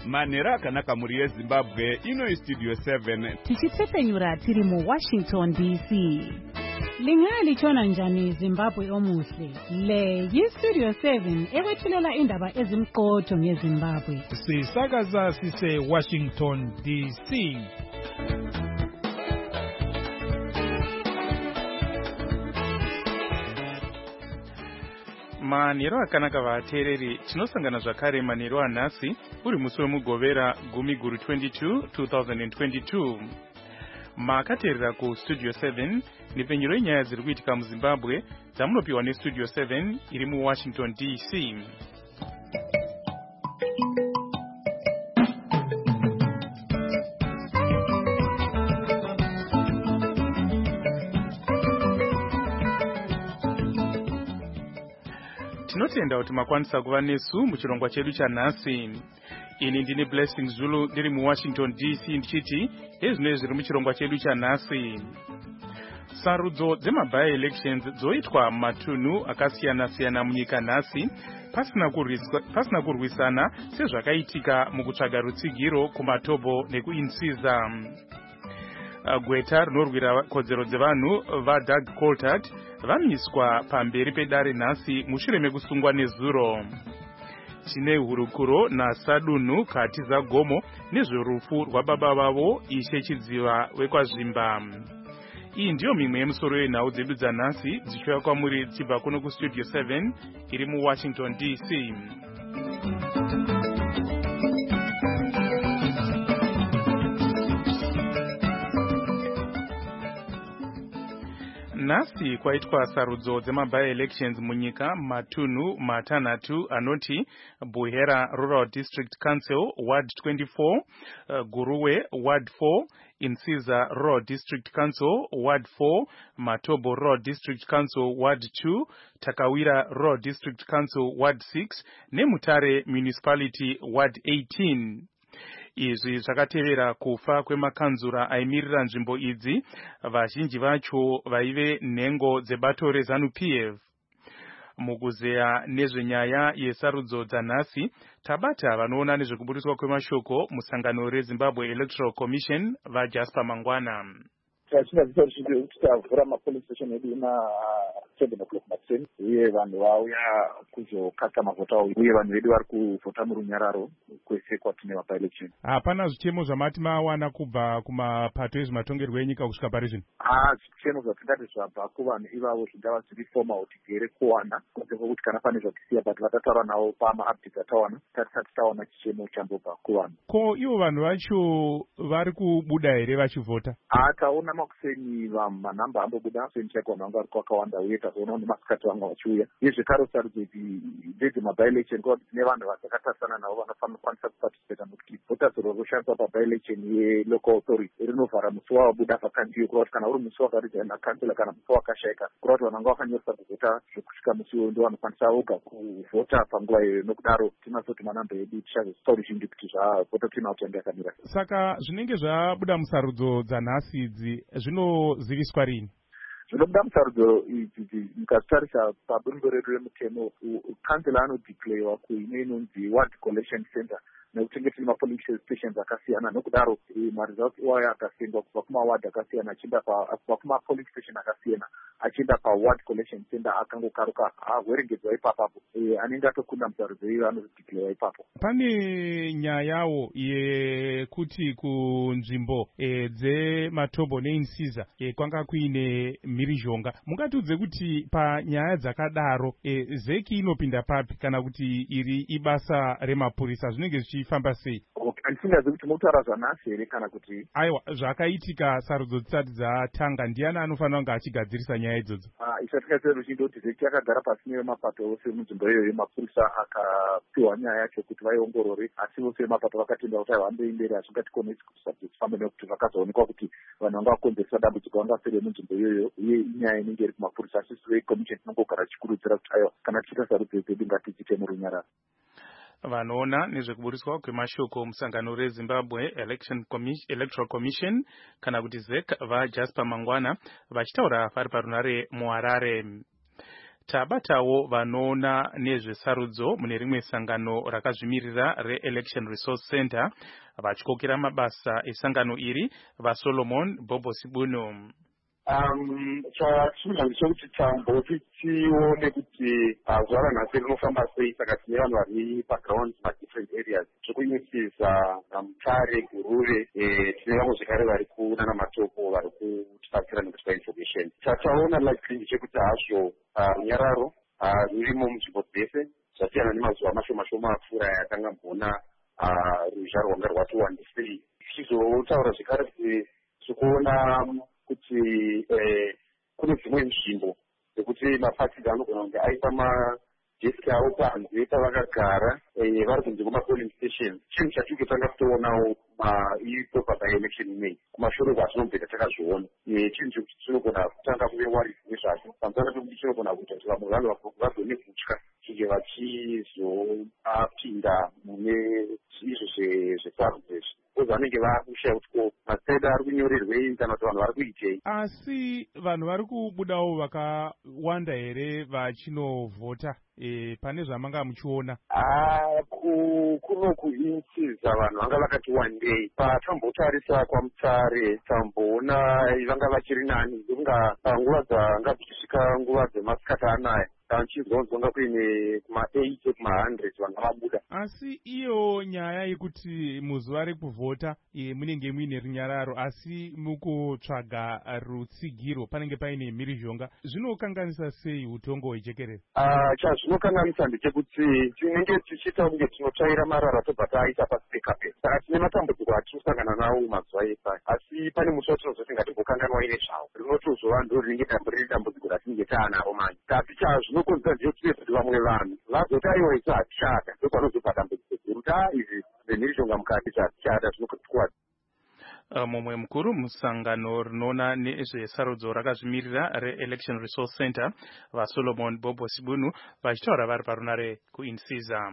manhero akanaka muri yezimbabwe. Ino Studio 7 tichitsepenyura tiri muWashington DC. Lingalichona njani Zimbabwe omuhle? Le yiStudio 7 ekwethulela indaba ezimqotho ngeZimbabwe. Sisakaza sise Washington DC. Manhero akanaka vateereri, tinosangana zvakare manhero anhasi uri musi wemugovera 10/22 2022. Makateerera kuStudio 7 nepenyero yenyaya dziri kuitika muZimbabwe dzamunopiwa neStudio 7 iri muWashington DC. Tinotenda kuti makwanisa kuva nesu muchirongwa chedu chanhasi. Ini ndine Blessing Zulu ndiri muWashington DC ndichiti ezvinenge zviri muchirongwa chedu chanhasi. Sarudzo dzemaby elections dzoitwa matunhu akasiyana-siyana munyika nhasi pasina kurwisana sezvakaitika mukutsvaga rutsigiro kuMatobo nekuInsiza. Gweta rinorwira kodzero dzevanhu vaDoug Coltart vamiswa pamberi pedare nhasi mushure mekusungwa nezuro. Tine hurukuro naSadunhu Katiza Gomo nezverufu rwababa vavo Ishe Chidziva wekwazvimba. Iyi ndiyo mimwe yemusoro yenhau dzedu dzanhasi dzichiuya kwamuri dzichibva kuno kuStudio 7 iri muWashington DC. Nhasi kwaitwa sarudzo dzemaby elections munyika matunhu matanhatu anoti Buhera Rural District Council Ward 24, Guruwe Ward 4, Insiza Rural District Council Ward 4, Matobo Rural District Council Ward 2, Takawira Rural District Council Ward 6 neMutare Municipality Ward 18. Izvi zvakatevera kufa kwemakanzura aimirira nzvimbo idzi, vazhinji vacho vaive nhengo dzebato reZANU-PF. Mukuzeya nezvenyaya yesarudzo dzanhasi, tabata vanoona nezvekuburiswa kwemashoko musangano reZimbabwe Electoral Commission vaJasper Mangwana. Tinazvita kuti tavhura mapolice station edu na7 o'clock matseni, uye vanhu vauya kuzokasta mavhota uye vanhu vedu vari kuvhota murunyararo kwese kwatine maby election. Hapana zvichemo zvamati mawana kubva kumapato ezvematongerwo enyika kusvika pari zvino? Zvichemo zvatingati zvabva kuvanhu ivavo zvingava zviri formal tigere kuwana, kunze kwokuti kana pane zvatisiya but vatataura navo pama-updates atawana tatisati tawana chichemo chambobva kuvanhu. Ko ivo vanhu vacho vari kubuda here vachivhota? Taona makuseni manhamba ambobuda kuseni chaiko vanhu vanga vari kwakawanda, uye tazoona nemasikati vanga vachiuya. Uye zvekare sarudzo idzi ndedzemaby election kwa tine vanhu vadzakatarisana navo vanofanira kukwanisa kuparticipata, nokuti vhotazoro roshandiswa paby election yelocal authority rinovhara musi wavabuda vakandiyo, kureva kuti kana uri musi wakaridza nakansela kana musi wakashayika, kureva kuti vanhu vanga vakanyoresa kuvhota zvekusvika musi uyo ndo vanokwanisa voga kuvhota panguva iyoyo. Nokudaro tinazoti manhamba edu tichazozitaurishindi kuti zvavhota tina kuti yange yakamira. Saka zvinenge zvabuda musarudzo dzanhasi idzi zvinoziviswa rini? Zvinobuda musarudzo idzi mukatarisa pabundo redu remutemo, kansela anodeclarewa kuine inonzi ward collection center nekuti tine mapolice stations akasiyana. Nokudaro maresults iwayo akasendwa kubva kumaward akasiyana achienda kubva kumapolice station akasiyana achienda paward collection center akangokaruka ahwerengedzwa ipapapo, anenge atokunda musarudzo iyo anodeclarewa ipapo. Pane nyayawo yekuti kunzvimbo dzeMatobo neInsiza kwanga kuine mhirizhonga. Mungatiudze kuti panyaya dzakadaro zeki inopinda papi kana kuti iri ibasa remapurisa zvinenge zvichifamba sei? Handisingazivi kuti mutaura zvanhasi here kana kuti aiwa zvakaitika sarudzo dzisati dzatanga. Ndiani anofanira kunge achigadzirisa nyaya idzodzo? Isatingazive ruchindoti zeki yakagara pasi nevemapato ose munzvimbo iyoyo, mapurisa akapiwa nyaya yacho kuti vaiongorore, asi vose vemapato vakatenda kuti havamboyi mberi hazvingatikonesi kuti sarudzo dzifambe, nekuti vakazoonekwa kuti vanhu vanga vakonzeresa dambudziko vangasere munzvimbo iyoyo, uye inyaya inenge iri kumapurisa. Asi vekomisheni tinongogara tichikurudzira kuti aiwa kana tichiita sarudzo dzedu ngatidziite murunyararo. Vanoona nezvekuburiswa kwemashoko musangano reZimbabwe Electoral Commission kana kuti ZEC vaJasper Mangwana vachitaura vari parunare muHarare. tabatawo vanoona nezvesarudzo mune rimwe sangano rakazvimirira reElection Resource Center vachikokera mabasa esangano iri vaSolomon Bobo Sibunu. Chatinoda ndechekuti tamboti tione kuti zuva ranhasi rinofamba sei, saka tine vanhu vari paground madifferent areas zvekuinisisa mutare gurure. Tine vamwe zvekare vari kunana matopo vari kutibatsira nekutipa information. Chataona likely ndechekuti hazvo runyararo rurimo munzvimbo dzese zvasiyana nemazuva mashoma shoma apfuura yakanga mbona ruzha rwanga rwati-1-3. Tichizotaura zvekare kuti tikuona kuti kune dzimwe nzvimbo dzekuti mapatsi anogona kunge aita madeski avo panze pavakagara vari kunze kwemapolling stations. Chinhu chatiri kutanga kutoonawo ipo paelection ineyi kumashure kwazvinombeka takazviona. Chinhu chinogona kutanga kuve warizwe zvacho pamusana pekuti chinogona kuita kuti vamwe vanhu vagone kutya kunge vachizopinda mune izvo zvesarudzo izvi. Vanenge vakushaya kuti ko maseda ari kunyorerwei kana kuti vanhu vari kuitei. Asi vanhu vari kubudawo vakawanda here vachinovhota pane zvamanga muchiona? Kunoku insiza vanhu vanga vakati wandei. Patambotarisa kwamutare tamboona vanga vachiri nani ndokunga nguva dzanga dzichisvika nguva dzemasikati anaya tichizonzonga kuine kuma-8 kuma-100 vanga vabuda. Asi iyo nyaya yekuti muzuva rekuvhota munenge muine runyararo asi mukutsvaga rutsigiro panenge paine mhirizhonga, zvinokanganisa sei utongo hwejekerere? Chazvinokanganisa ndechekuti tinenge tichiita kunge tinotsvaira marara tobva taita pasi pekapeti. Saka tine matambudziko atinosangana nawo mazuva esaya, asi pane musi watinozoti ngatimbokanganwa ine zvawo rinotozova ndo rinenge riri dambudziko ratinenge taanaro manje. Tapi zvinokonzera ndechekuti kuti vamwe vanhu vazotaiwa isu hatichada ndopanozopa dambudziko guru izvi zvenhirizhonga mukati zvatichada zvinokutikwadza. Mumwe mukuru musangano rinoona nezvesarudzo rakazvimirira reElection Resource Center vaSolomon Bobo Sibunu vachitaura vari parunare kuInsiza.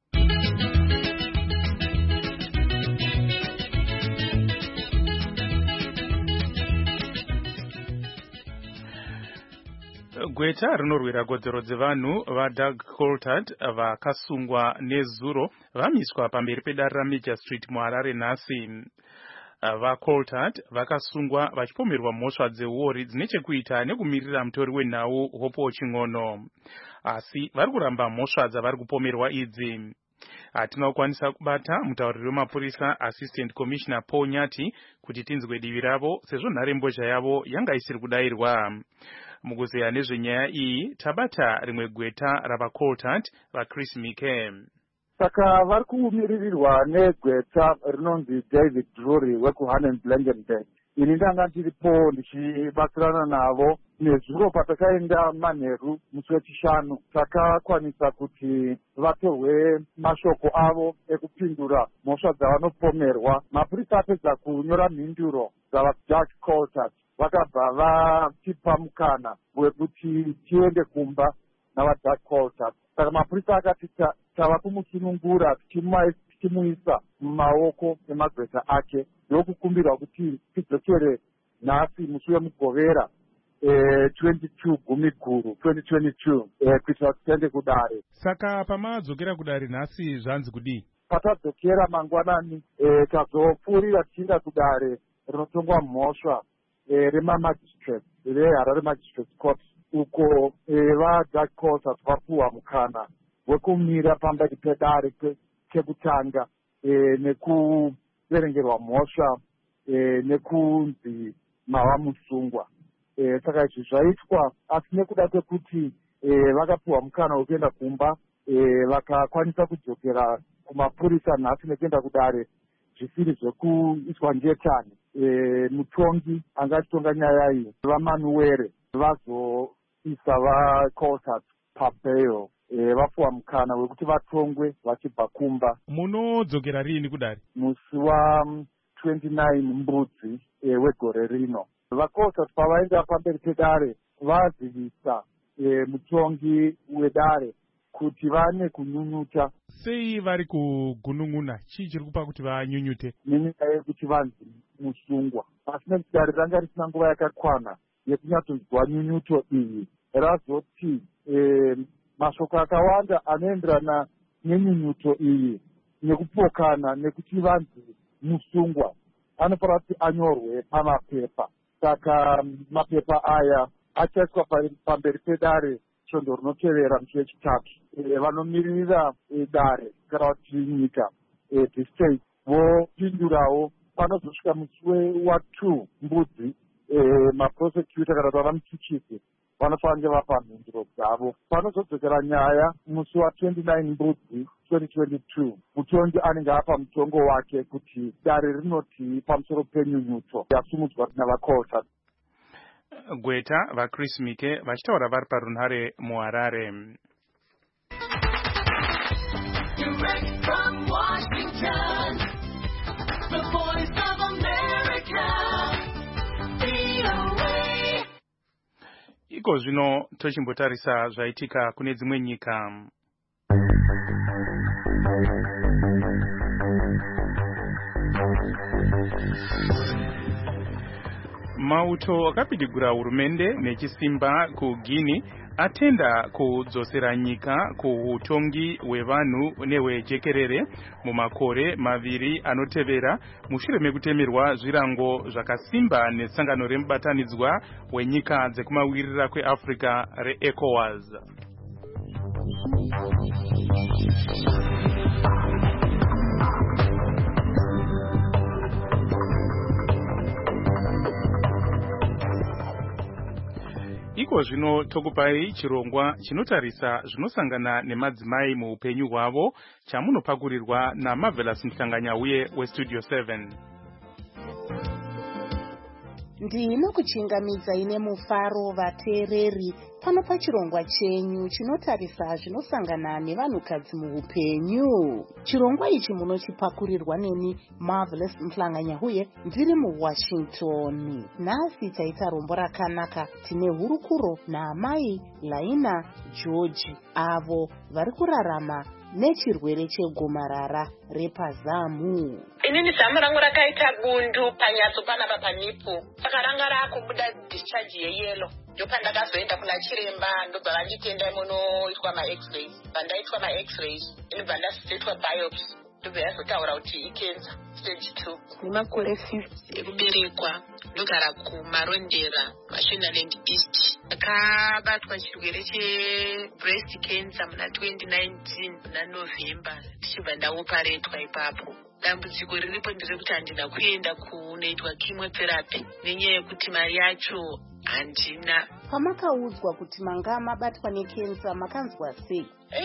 Gweta rinorwira kodzero dzevanhu vaDoug Coulthard vakasungwa nezuro vamiswa pamberi pedare raMajor Street muHarare nhasi. VaCoulthard vakasungwa vachipomerwa mhosva dzeuori dzine chekuita nekumirira mutori wenhau Hope Ching'ono, asi vari kuramba mhosva dzavari kupomerwa idzi. Hatina kukwanisa kubata mutauriri wemapurisa Assistant Commissioner Paul Nyati kuti tinzwe divi ravo sezvo nharembozha yavo yanga isiri kudayirwa. Mukuzeya nezvenyaya iyi tabata rimwe gweta ravaCoulthard vaChris Mike. Saka vari kumiririrwa negweta rinonzi David Drury wekuHanen Blankenberg. Ini ndanga ndiripo ndichibatsirana navo nezuro patakaenda manheru musi wechishanu. Takakwanisa kuti vatorwe mashoko avo ekupindura mhosva dzavanopomerwa. Mapurisa apedza kunyora mhinduro dzavaDoug Coulthard vakabva vatipa mukana wekuti tiende kumba navaDoug Coulthard. Saka mapurisa akati tava kumusunungura tichimuisa mumaoko emagweta ake ndokukumbirwa kuti tidzokere nhasi musi wemugovera 22 Gumiguru 2022 kuitira kuti tiende kudare. Saka pamadzokera kudare nhasi zvanzi kudii? Patadzokera mangwanani tazopfuurira tichienda kudare rinotongwa mhosva remamagistrate reHarare Magistrate Court uko vaDoug Coulthard vapuwa mukana wekumira pamberi pedare kekutanga nekuverengerwa mhosva nekunzi mava musungwa. Saka izvi zvaitwa asi nekuda kwekuti vakapuwa mukana wekuenda kumba vakakwanisa kudzokera kumapurisa nhasi nekuenda kudare zvisiri zvekuiswa ngetani. Mutongi anga achitonga nyaya iyi vaManuwere vazoisa vaCoulthard pabail vapuwa mukana wekuti vatongwe vachibva kumba. Munodzokera rini kudare? Musi wa29 Mbudzi wegore rino. VaCoulthard pavaenda pamberi pedare vazivisa mutongi wedare kuti vane kunyunyuta. Sei vari kugunun'una? Chii chiri kupa kuti vanyunyute? Nenyaya yekuti vanzi musungwa. Asi nekuti dare ranga risina nguva yakakwana yekunyatsonzwa nyunyuto iyi razoti mashoko akawanda anoenderana nenyunyuto iyi nekupokana nekuti vanzi musungwa anofanira kuti anyorwe pamapepa. Saka mapepa aya achaiswa pamberi pedare svondo rinotevera musi wechitatu. Vanomirira dare kana kuti nyika dzestate vopindurawo panozosvika musi wa2 mbudzi. Maprosecutor kana kuti vanamuchichisi vanofanira vapa mhinduro dzavo. Panozodzokera nyaya musi wa29 mbudzi 2022 mutongi anenge apa mutongo wake kuti dare rinoti pamusoro penyunyuto yasumudzwa navakota. Gweta vaChris Mike vachitaura vari parunhare muHarare. Direct from Washington, the voice of America, VOA. Iko zvino tochimbotarisa zvaitika kune dzimwe nyika. Mauto akapidigura hurumende nechisimba kuGuinea atenda kudzosera nyika kuutongi hwevanhu nehwejekerere mumakore maviri anotevera mushure mekutemerwa zvirango zvakasimba nesangano remubatanidzwa wenyika dzekumavirira kweAfrica reECOWAS. Iko zvino tokupai chirongwa chinotarisa zvinosangana nemadzimai muupenyu hwavo chamunopakurirwa naMarvelous Mhlanganyauye weStudio 7. Ndinokuchingamidza ine mufaro vateereri pano pachirongwa chenyu chinotarisa zvinosangana nevanhukadzi muupenyu. Chirongwa ichi munochipakurirwa neni Marvelous Mhlanganyauye ndiri muWashington. Nhasi taita rombo rakanaka. Tine hurukuro naamai Laina George avo vari kurarama nechirwere chegomarara repazamu. Inini zamu rangu rakaita bundu panyatso panapa panipu. Saka ranga rakubuda discharge yeyelo. Ndopandakazoenda kuna chiremba ndobva vanditenda munoitwa ma-x-rays. Pandaitwa ma-x-rays inobva ndazoitwa biopsy. Ndobva yazotaura kuti ikenza stage 2. Nemakore 50 ekuberekwa ndogara kumarondera Mashonaland East. Akabatwa chirwere chebreast cancer muna 2019 muna November. Tichibva ndaoparetwa ipapo. Dambudziko riripo nderekuti handina kuenda kunoitwa chemotherapy nenyaya yekuti mari yacho handina. Pamakaudzwa kuti manga mabatwa nekensa makanzwa sei?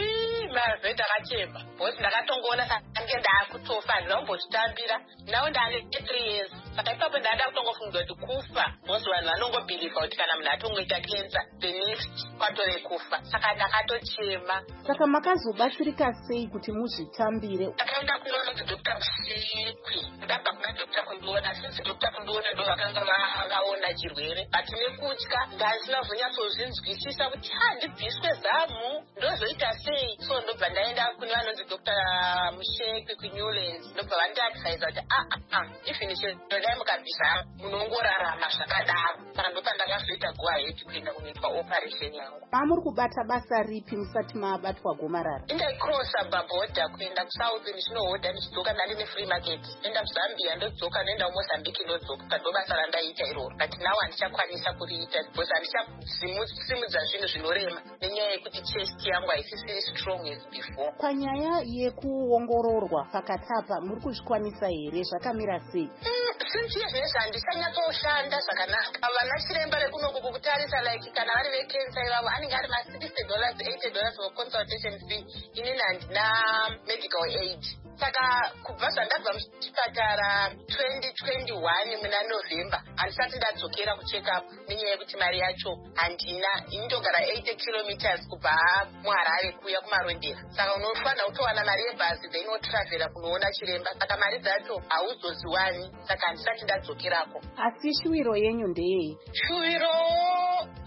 Mazve ndakachema bhosi ndakatongoona sange ndakutofa ndinombotitambira nawo ndane 3 years. Saka ipapo ndada kutongofunga kuti kufa bhosi vanhu vanongobhiliva kuti kana munhu atongoita kensa the next kwatore kufa. Saka ndakatochema. Saka makazobatsirika sei kuti muzvitambire? Ndakaenda kunoona Dr. Msikwi. Ndabva kuna Dr. Kundiona since Dr. Kundiona ndo vakanga vakaona chirwere. Ati nekutya ndasina kuzonyatsozvinzwisisa kuti handibviswe zamu ndozoita sei. So ndobva ndaenda kune vanonzi Dr. Mushekwi kuNewlands. Ndobva vandiadvisa kuti ifinishi ndodai mukabvisa munongorarama zvakadaro. Saka ndopa ndakazoita go ahead kuenda kunoitwa operation yangu. Muri kubata basa ripi musati mabatwa gomarara? Ndaikrosa babhodha kuenda kuSouth ndichinohodha ndichidzoka ndandine free market. Enda kuZambia ndodzoka ndoenda kuMozambique ndodzoka ndobasa randaita iroro. But now handichakwanisa kuriita because handichasimudza zvinhu zvinorema nenyaya yekuti chest yangu haisisiri strong as before. Panyaya yekuongororwa pakati apa muri kuzvikwanisa here? Zvakamira sei? Since years handisanyatsoshanda zvakanaka. Vana chiremba vekunoku kukutarisa like kana vari vekensa ivavo anenge ari $60 $80 for consultation fee. Inini handina medical aid. Saka kubva zvandabva muchipatara 2021 muna November handisati ndadzokera kucheck up nenyaya yekuti mari yacho handina. Ini ndogara 80 kilometers kubva muHarare kuya kumarondera. Saka unofanira kutowana mari yebhasi dzeinotravelera kunoona chiremba. Saka mari dzacho hauzoziwani. Saka handisati ndadzokerako. Asi shuwiro yenyu ndeyei? Shuwiro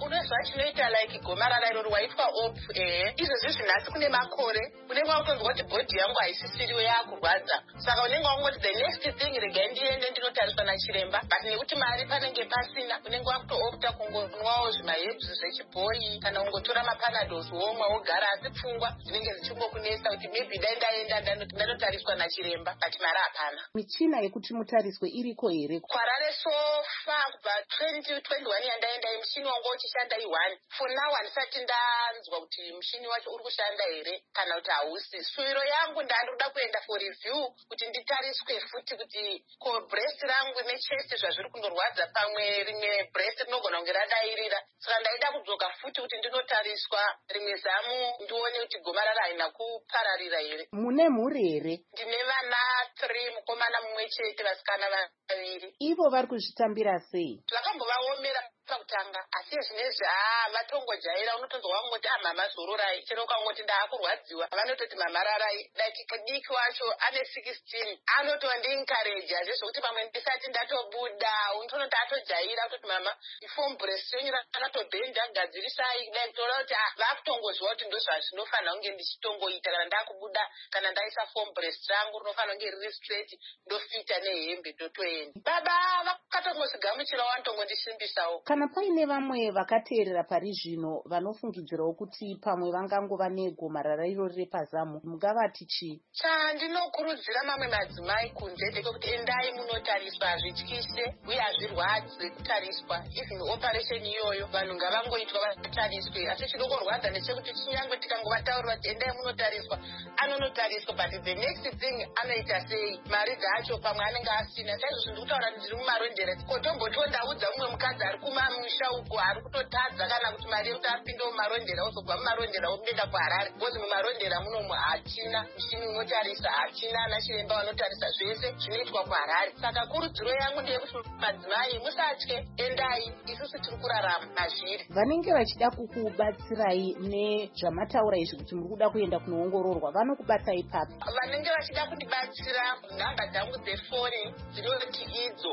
unozva chinoita like gomarara iroro waitwa op izvozvi zvinhasi kune makore unenge wakutonzwa kuti bhodhi yangu haisisiriwo yakurwadza saka unenge wangoti the next thing regai ndiende ndinotariswa nachiremba but nekuti mari panenge pasina unenge wakutoopta kungonwawo zvimahebs zvechibhoyi kana kungotora mapanados womwa wogara asi pfungwa dzinenge dzichingokunesa kuti maybe dai ndaenda ndanotariswa nachiremba but mari hapana. Michina yekuti mutariswe iriko here? Kwarare sofa kubva 2021 yandaenda muchini wangu uchishanda i1 for now handisati ndanzwa kuti muchini wacho uri kushanda here kana kuti hausi. Shuwiro yangu ndandoda kuenda for review kuti nditariswe futi kuti ko breast rangu nechest zvazviri kundorwadza pamwe rimwe breast rinogona kunge radairira saka ndaida kudzoka futi kuti ndinotariswa rimwe zamu ndione kuti gomarara haina kupararira here. Mune mhuri here? Ndine vana 3 mukomana mumwe chete vasikana vaviri. Ivo vari kuzvitambira sei? Zvakambovaomera pakutanga asi zvinezvi vatongojaira unotonzwa wangoti mama zororai chero ukangoti ndaakurwadziwa vanototi mama rarai like diki wacho ane 16 anotova ndiencourage zvezvokuti pamwe ndisati ndatobuda unotonoti atojaira kutoti mama ifom breast yenyu rakatobhenda gadzirisai like toda kuti vakutongozwa kuti ndozvazvinofanira kunge ndichitongoita kana ndakubuda kana ndaisa fom breast rangu rinofanira kunge riri straight ndofita nehembe ndotoenda. Baba vakatongozvigamuchira vanotongondisvimbisawo. Kana paine vamwe vakateerera pari zvino vanofungidzirawo kuti pamwe vangangova negomarara irori repazamu, mungavati chii? Chandinokurudzira mamwe madzimai kunze ndechekuti endai munotariswa, hazvityise uye hazvirwadze kutariswa. Even operation iyoyo vanhu ngavangoitwa vatariswe, asi chinongorwadza ndechekuti chinyangwe tikangovataurira kuti endai munotariswa anonotariswa but the next thing anoita sei, mari dzacho pamwe anenge asina. Saizvozvo ndikutaura kuti ndiri mumarondera kotombotiwo ndaudza mumwe mukadzi ari kumamusha uko ari kutotadza kana kuti mari yekuti apinde mumarondera ozobva mumarondera oenda kuHarare kozi mumarondera munomu hatina muchini unotarisa, hatina ana chiremba vanotarisa, zvese zvinoitwa kuHarare. Saka kurudziro yangu ndeyekuti madzimai musatye, endai, isusu tiri kurarama mazviri. Vanenge vachida kukubatsirai nezvamataura izvi kuti muri kuda kuenda kunoongororwa vanokubatsai papi? Vanenge vachida kundibatsira nhamba dzangu dzefoni dzinoti idzo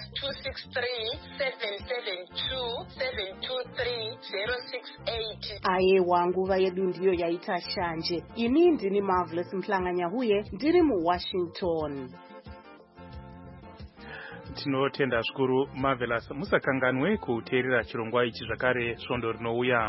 +263 772 723 068. Aiwa, nguva yedu ndiyo yaita shanje. Ini ndini Marvelous Mhlanga-Nyahuye ndiri muWashington. Tinotenda zvikuru Marvelous. Musakanganwe kuteerera chirongwa ichi zvakare svondo rinouya.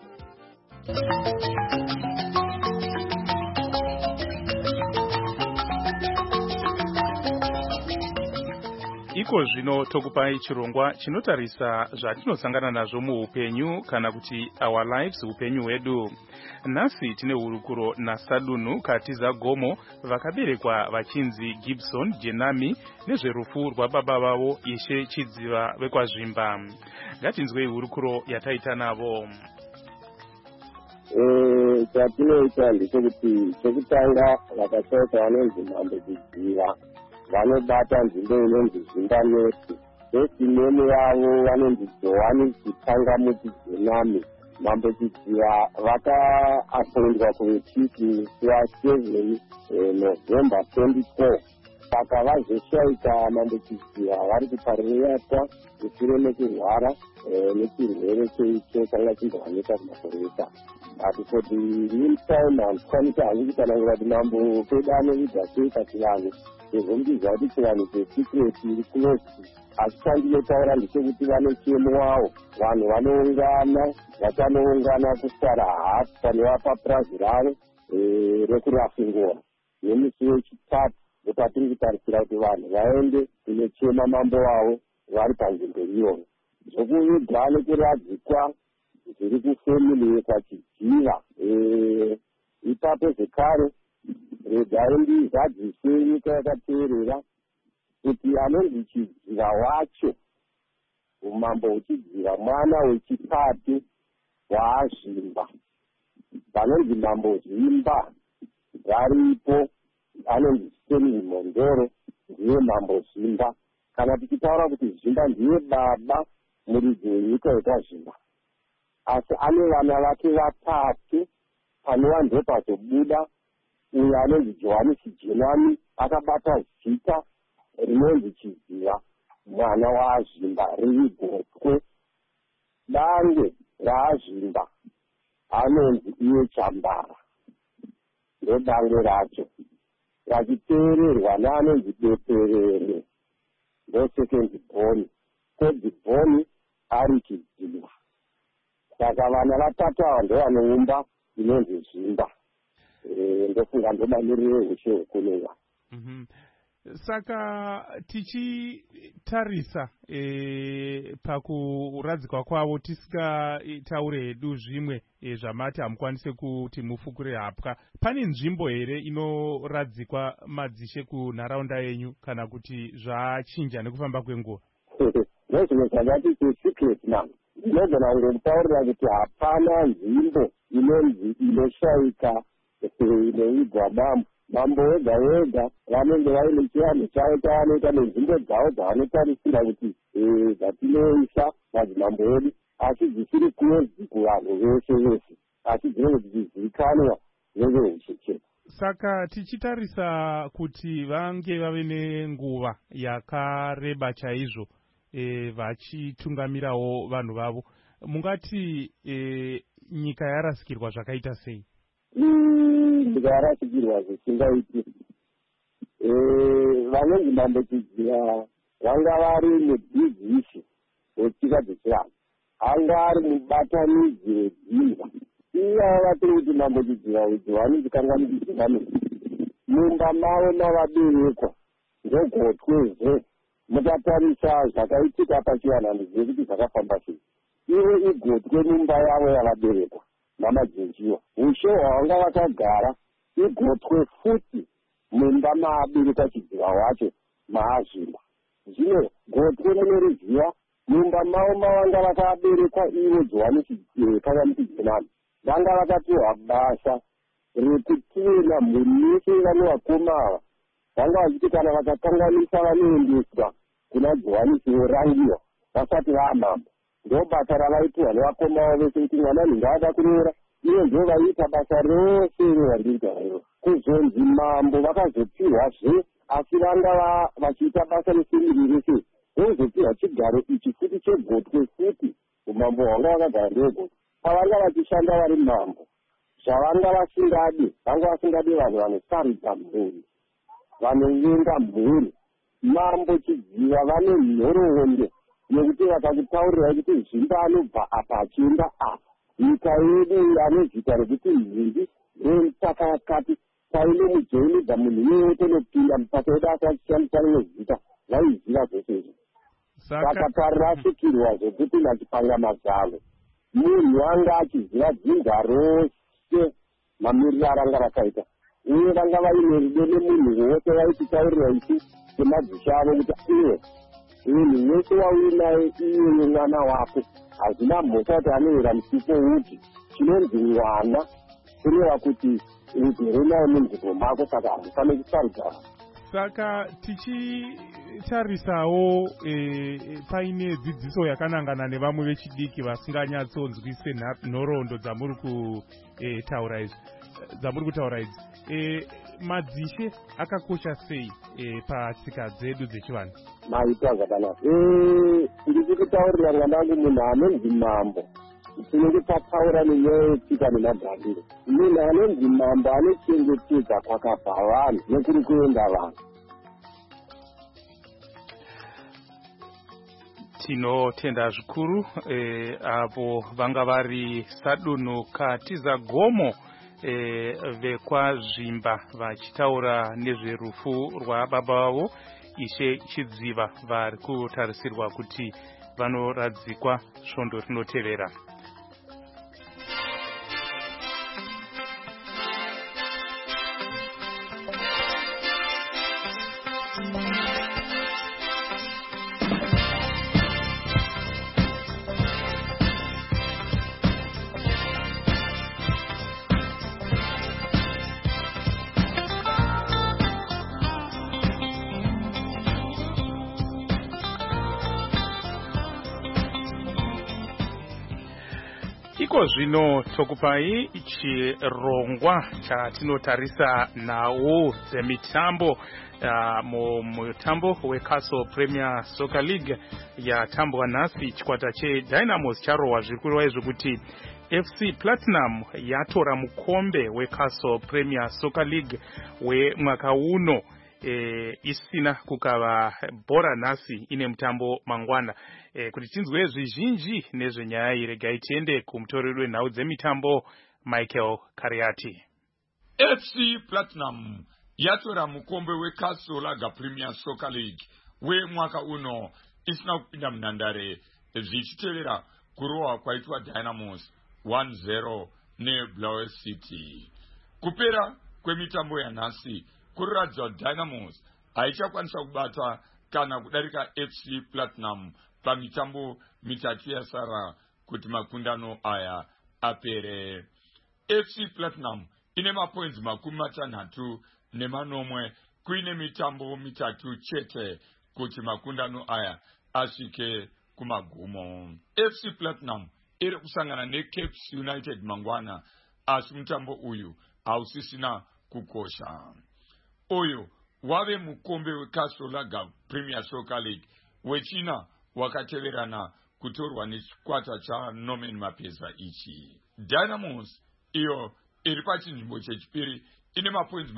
Iko zvino tokupai chirongwa chinotarisa zvatinosangana nazvo muupenyu kana kuti our lives, upenyu hwedu. Nhasi tine hurukuro naSadunu Katiza Gomo vakaberekwa vachinzi Gibson Jenami nezverufu rwababa vavo Ishe Chidziva vekwazvimba. Ngatinzwei hurukuro yataita navo. Chatinoita ndechekuti chekutanga vakashaika vanonzi Mambo Chidziva vanobata nzvimbo inonzi Zimbanesi. Vesimeni yavo vanonzi Johani Chitangamuti Jenami. Mambo Chidziva vakaapondwa kuchief musi wa7 November 24. Saka vazoshaika Mambo Chidziva vari kupaririratwa mushure mekurwara nechirwere cheicho changa chindowanika kumapurisa. But for the real time handikwanisa hangu kutanangira kuti mambo kweda anovidza sei kati vanhu sezvombidzwa kuti chivanhu chesecret iri close. Asi chandinotaura ndechekuti vane chemo wavo, vanhu vanoungana, vachanoungana kusara hafu panova purazi ravo rekurafingora nemusi wechitatu ndopatiri kutarisira kuti vanhu vaende kunechema mambo wavo vari panzvimbo iyoyo. Zvokuvigwa nekuradzikwa zviri kufemili yekwaChidziva. Ipapo zvekare regai ndizadzise nyika yakateerera kuti anonzi Chidziva wacho, umambo hweChidziva mwana wechitatu waazvimba, vanonzi Mambo Zvimba varipo, anonzi Stanley Mondoro ndiye Mambo Zvimba. Kana tichitaura kuti Zvimba ndiye baba muridzi wenyika yekwazvimba, asi ane vana vake vatatu. Panova ndopazobuda uyo anonzi Johani Chijenami akabata zita rinonzi Chidziva mwana waZvimba riri gotwe. Dange raazvimba anonzi iye chambara ndodange racho, rachiteererwa neanonzi beperere ndosecond born, third born ari chidziva. Saka vana vatatu ava ndovanoumba inonzi zvimba. Ndofunga ndodamirire ushe hukuneva. Saka tichitarisa pakuradzikwa kwavo tisikataure hedu zvimwe zvamati hamukwanise kuti mufukure hapwa, pane nzvimbo here inoradzikwa madzishe kunharaunda yenyu kana kuti zvachinja nekufamba kwenguva? Nezvimwe zvakati secret man, ndinogona kungokutaurira kuti hapana nzvimbo inonzi inoshaika inoigwa dambo. Mambo wega wega vanenge vaine chivanhu chavo chavanoita nenzvimbo dzavo dzavanotarisira kuti dzatinoisa madzimambo edu, asi dzisiri close kuvanhu vese vese, asi dzinenge dzichizivikanwa nevehucheche. Saka tichitarisa kuti vange vave nenguva yakareba chaizvo vachitungamirawo vanhu vavo, mungati nyika yarasikirwa zvakaita sei? Nyika yarasikirwa zvisingaiti. Vanonzi mambo chidziva vanga vari mudzidzisi wetsika dzechivanhu, anga ari mubatanidzi wedzimba. Iyava vatiri kuti mambo chidziva udzi vanonzi kanganikidzivano mumba mavo mavaberekwa ndogotwezve. Mukatarisa zvakaitika pachivanhu handizive kuti zvakafamba sei. Ivo igotwe mumba yavo yavaberekwa namadzenzhiwa. Ushe hwavanga vakagara igotwe futi mumba maaberekwa chidziva wacho maazvimba. Zvino gotwe munoriziva mumba mavo mavanga vakaberekwa ivo Johani Kanganikidzimano vanga vakapiwa basa rekutina mhuri yese vanovakoma ava. Vanga vachiti kana vakakanganisa vanoendeswa kuna Johani vorangiwa vasati vaamambo. Ndo basa ravaipiwa nevakoma vavo vese kuti mwana nhinga ada kuroora, ivo ndo vaiita basa rose irovandiita iro. Kuzonzi mambo vakazopirwazve, asi vanga vachiita basa nesimiri rese, vozopirwa chigaro ichi futi chegotwe futi. Umambo hwanga vakagara ndegotwe. Pavanga vachishanda vari mambo, zvavanga vasingade, vanga vasingade vanhu vanosaridza mhuri, vanovenga mhuri. Mambo chidziva vane nhoroondo yekuti vakakutaurira kuti zvimba anobva apa achienda apa. Nyika yedu anezita rekuti nhindi nentaka yakati paine mujoinidza munhu wese nopinda mupaka yedu asachishandisa rimwe zita, vaiziva zvese izvo. Saka parirasikirwa zvekuti nachipanga mazalo munhu anga achiziva dzinza rose mamiriro aranga rakaita, uye vanga vaine rudo nemunhu wose vaititaurira isi semadzisha avo kuti iwe munhu wese wauinaye iyeye mwana wako, hazina mhosva kuti anoera musipo uti chinonzi mwana kureva kuti ugere naye munzvimbo mako, saka handifane kusarudza. Saka tichitarisawo paine dzidziso yakanangana nevamwe vechidiki vasinganyatsonzwise nhoroondo dzamuri kutaura idzi. Madzishe akakosha sei patsika dzedu dzechivanhu? Maita zvakanaka. Ndiri kutaurira mwanangu munhu anonzi mambo, tinenge tataura nenyaya yetsika nemagariro. Munhu anonzi mambo anochengetedza kwakabva vanhu nekuri kuenda vanhu. Tinotenda zvikuru apo vanga vari Sadunu Katiza Gomo vekwazvimba vachitaura nezverufu rwababa vavo Ishe Chidziva, vari kutarisirwa kuti vanoradzikwa svondo rinotevera. iko zvino tokupai chirongwa chatinotarisa nawo dzemitambo mutambo weCastle Premier Soccer League yatambwa nhasi. Chikwata cheDynamos charohwa zviri kureva izvo kuti FC Platinum yatora mukombe weCastle Premier Soccer League wemwaka uno. Isina kukava bhora nhasi ine mutambo mangwana. Kuti tinzwe zvizhinji nezvenyaya iyi, regai tiende kumutoreri wenhau dzemitambo Michael Kariati. FC Platinum yatora mukombe weCastle Lager Premier Soccer League wemwaka uno isina kupinda munhandare, zvichitevera kurohwa kwaitwa Dynamos 1-0 neBlower City. Kupera kwemitambo yanhasi kuratidza kuti Dynamos haichakwanisa kubata kana kudarika FC Platinum pamitambo mitatu yasara kuti makundano aya apere. FC Platinum ine mapoints 60 kuine mitambo mitatu chete kuti makundano aya asvike kumagumo. FC Platinum iri kusangana neCapes United mangwana, asi mutambo uyu hausisina kukosha. Uyu wave mukombe weCastle Lager Premier Soccer League wechina wakateverana kutorwa nechikwata chaNorman Mapeza ichi. Dynamos iyo iri pachinzvimbo chechipiri ine mapoints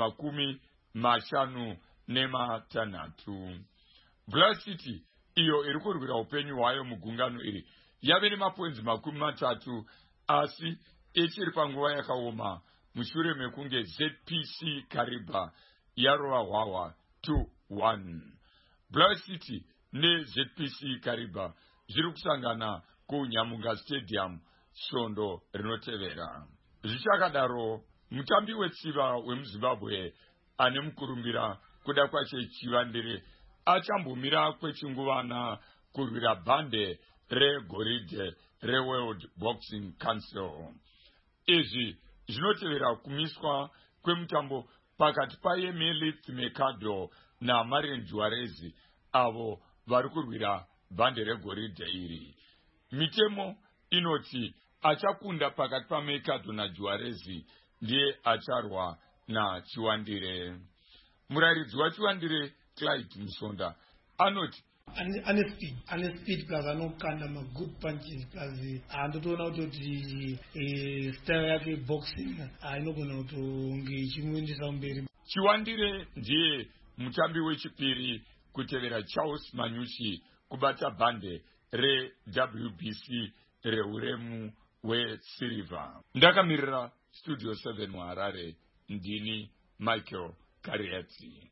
56. Blower City iyo iri kurwira upenyu hwayo mugungano iri yave nemapoints 30, asi ichiri panguva yakaoma mushure mekunge ZPC Kariba yarova hwawa 2-1. Blower City neZPC Kariba zviri kusangana kuNyamunga Stadium svondo rinotevera. Zvichakadaro, mutambi wetsiva wemuZimbabwe ane mukurumbira kuda kwache Chivandire achambomira kwechinguvana kurwira bhande regoridhe reWorld Boxing Council. Izvi zvinotevera kumiswa kwemutambo pakati paYemelith Mercado naMarian Juarez avo vari kurwira bhande regoridhe iri. Mitemo inoti achakunda pakati paMercado naJuarez ndiye acharwa naChiwandire. Murayiridzi waChiwandire Clyde Musonda anoti ane speed plus anokanda good punches plus andotoona kuti style yake boxing inogona kutonge ichimuendesa mberi. Chiwandire ndiye mutambi wechipiri kutevera Charles Manyuchi kubata bhande reWBC reuremu hweSilver. Ndakamirira Studio 7 muHarare, ndini Michael Kariati.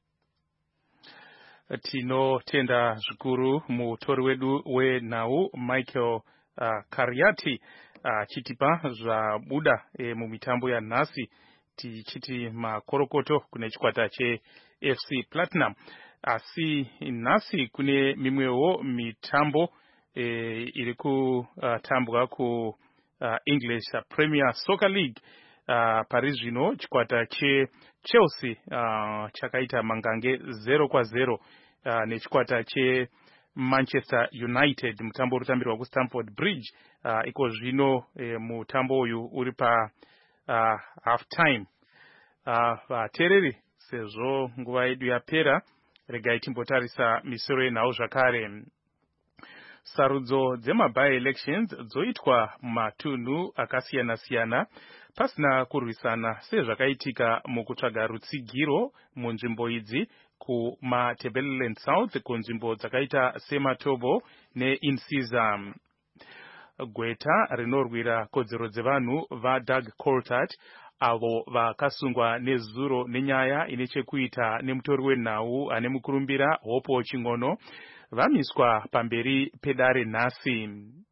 Tinotenda zvikuru mutori wedu wenhau Michael Kariati chitipa zvabuda mumitambo yanhasi, tichiti makorokoto kune chikwata cheFC Platinum. Asi nhasi kune mimwewo mitambo iri kutambwa kuEnglish Premier Soccer League. Pari zvino chikwata cheChelsea chakaita mangange 0-0 nechikwata cheManchester United, mutambo urikutambirwa kuStamford Bridge. Iko zvino mutambo uyu uri pa half time. Vateereri, sezvo nguva yedu yapera, regai timbotarisa misoro yenhau zvakare. Sarudzo dzemaby elections dzoitwa mumatunhu akasiyana-siyana pasina kurwisana sezvakaitika mukutsvaga rutsigiro munzvimbo idzi kumaTebeleland South, kunzvimbo dzakaita seMatobo neInsiza. Gweta rinorwira kodzero dzevanhu vaDoug Coltart avo vakasungwa nezuro nenyaya ine chekuita nemutori wenhau ane mukurumbira Hopo Chingono vamiswa pamberi pedare nhasi.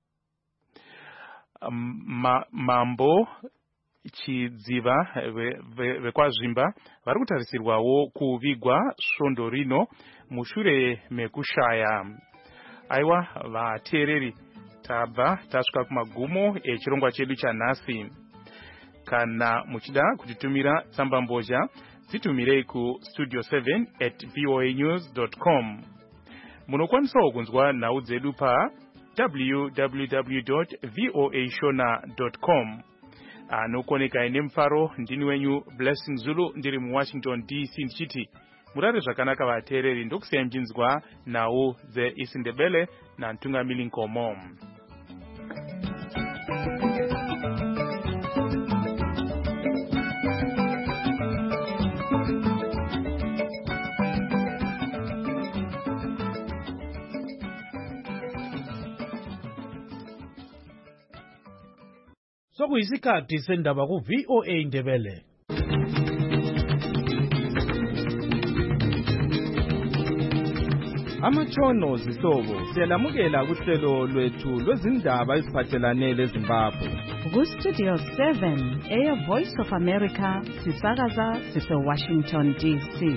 Mambo Chidziva vekwazvimba vari kutarisirwawo kuvigwa svondo rino mushure mekushaya. Aiwa vateereri, tabva tasvika kumagumo echirongwa chedu chanhasi. Kana muchida kutitumira tsamba mbozha, dzitumirei kustudio7@voanews.com. Munokwanisawo kunzwa nhau dzedu pa www.voashona.com. Anokoneka ine mfaro ndini wenyu Blessing Zulu ndiri muWashington DC ndichiti murare zvakanaka vateereri ndokusiyai mchinzwa nawo zeIsindebele naNtungamili Nkomo. Sokuyisikhathi sendaba ku VOA Ndebele. Amatshono zihlobo siyalamukela kuhlelo lwethu lwezindaba eziphathelane leZimbabwe. Ku Studio 7 Air Voice of America sisakaza sise Washington DC.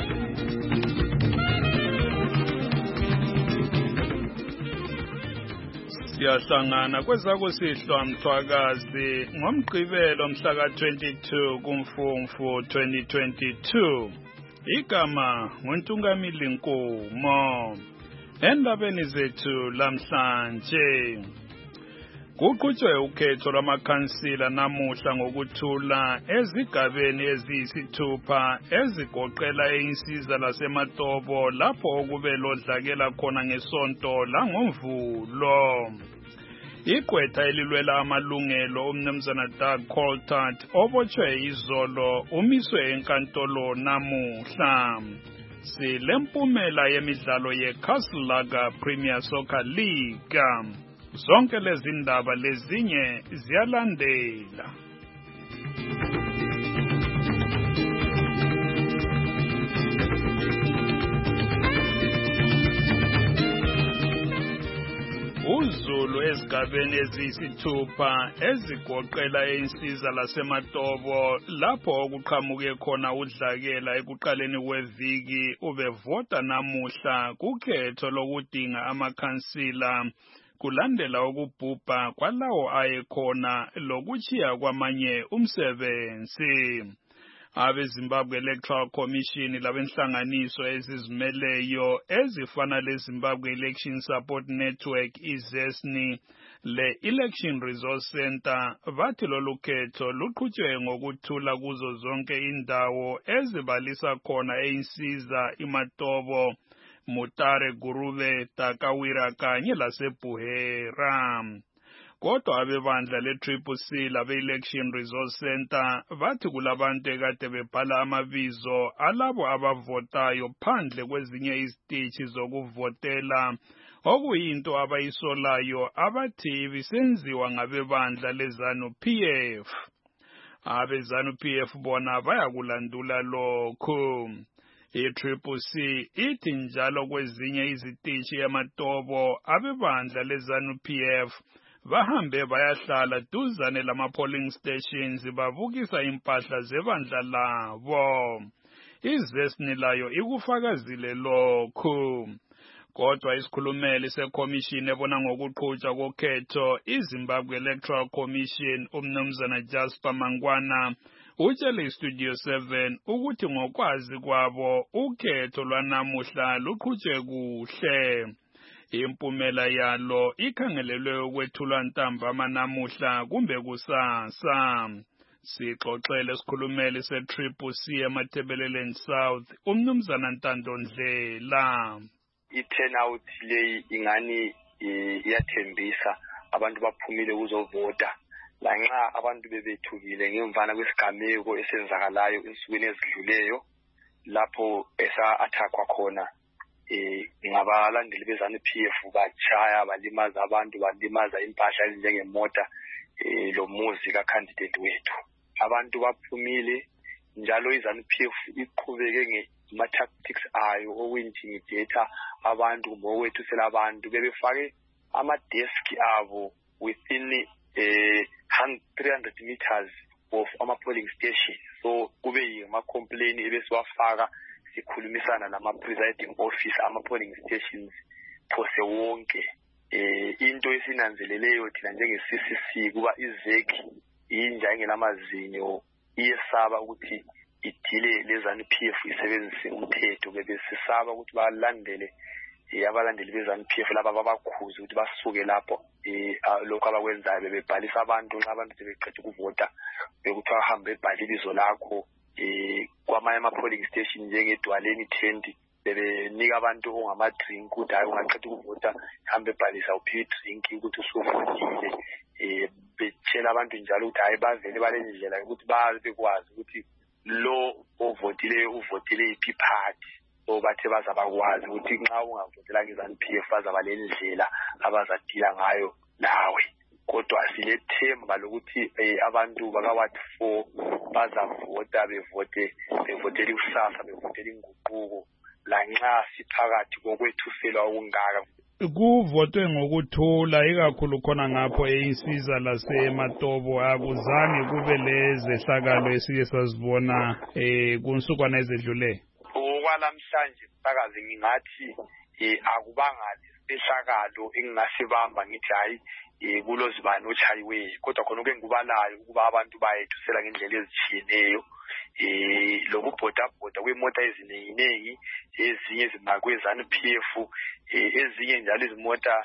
Siyahlangana kwezakusihlwa Mthwakazi ngomgqibelo mhla ka-22 kuMfumfu 2022. Igama nguNtungamili Nkomo. Endabeni zethu lamhlanje kuqhutshwe ukhetho lwamakhansila namuhla ngokuthula ezigabeni eziyisithupha ezigoqela insiza laseMatobo lapho okube lodlakela khona ngesonto langoMvulo. Igqwetha elilwela amalungelo umnumzana Doug Coltart obotshwe izolo umiswe enkantolo namuhla. Silempumela yemidlalo yeCastle Lager Premier Soccer League. Zonke lezi ndaba lezinye ziyalandela. Uzulu ezigabeni eziyisithupha ezigoqela insiza laseMatobo lapho okuqhamuke khona udlakela ekuqaleni kweviki ubevota namuhla kukhetho lokudinga amakhansila kulandela ukubhubha kwalawo ayekhona lokuchiya kwamanye umsebenzi. Abe-Zimbabwe Electoral Commission labenhlanganiso ezizimeleyo ezifana le-Zimbabwe Election Support Network iZESNI le-Election Resource Center bathi lolu khetho luqhutshwe ngokuthula kuzo zonke indawo ezibalisa khona einsiza iMatobo, Mutare, Gurube, Takawira kanye laseBuhera. Kodwa abebandla le-CCC labe-Election Resource Center bathi kulabantu ekade bebhala amabizo alabo abavotayo phandle kwezinye izitishi zokuvotela okuyinto abayisolayo abathi ibisenziwa ngabebandla leZANU-PF. Abe-ZANU-PF bona bayakulandula lokhu. I-CCC ithi njalo kwezinye izitishi eMatobo abebandla leZANU-PF bahambe bayahlala duzane lama-polling stations bavukisa impahla zebandla labo. iZESNI layo ikufakazile lokhu. Kodwa isikhulumeli sekhomishini ebona ngokuqhutshwa kokhetho iZimbabwe Electoral Commission umnumzana Jasper Mangwana utshele iStudio 7 ukuthi ngokwazi kwabo ukhetho lwanamuhla luqhutshwe kuhle. Impumela yalo ikhangelelwe ukwethulwa ntambama namuhla kumbe kusasa. Sixoxele isikhulumeli se-CCC eMatabeleland South umnumzana Ntando Ndlela. I-turnout leyi ingani iyathembisa abantu baphumile ukuzovota lanxa abantu bebethukile ngemvana kwesigameko esenzakalayo ensukwini ezidluleyo lapho esa-attackwa khona ngabalandeli beZANU-PF bachaya balimaza abantu balimaza impahla ezinjengemota lomuzi ka-candidate wethu. Abantu baphumile njalo iZANU-PF iqhubeke ngama-tactics ayo okuyintimidate abantu kumbe okwethusela abantu bebefake ama-desk abo within 300 meters of ama-polling station. So kube yima-complaint ebesiwafaka sikhulumisana nama-presiding office ama-polling stations phose wonke. Into esinanzeleleyo thina njenge-CCC kuba iZEC inja engelamazinyo iyesaba ukuthi idile leZANU-PF isebenzise umthetho bebesisaba ukuthi balandele abalandeli be-ZANU-PF laba babakhuza ukuthi basuke lapho lokho abakwenzayo bebebhalisa abantu nxa abantu sebeqeda ukuvota bekuthiwa hambe ebhala ibizo lakho kwamanye ama-polling station njengedwaleni tent bebenika abantu ongama-drink ukuthi hayi ungaqeda ukuvota hambe ebhalisa uphiwe i-drink ukuthi usuvotile betshela abantu njalo ukuthi hayi bavele bale ndlela yokuthi bekwazi ukuthi lo ovotileyo uvotile yiphi party so bathe bazabakwazi ukuthi nxa ungavotelanga i-ZANU-PF bazaba le ndlela abazadila ngayo nawe kodwa silethemba lokuthi abantu baka-Ward 4 bazavota bevotela ikusasa bevotela inguquko lanxa siphakathi kokwethuselwa okungaka kuvotwe ngokuthula ikakhulu khona ngapho einsiza laseMatobo akuzange kube lezehlakalo esike sazibona kunsukwana ezedlule okwalamhlanje msakazi ngingathi akubanga lesehlakalo engingasibamba ngithi hayi kulozibani ochayiweyo kodwa khona okengikubalayo ukuba abantu bayethusela ngendlela ezitshiyeneyo lokubhodabhoda kwemota eziningi ezinye zimakwe ZANU-PF ezinye njalo izimota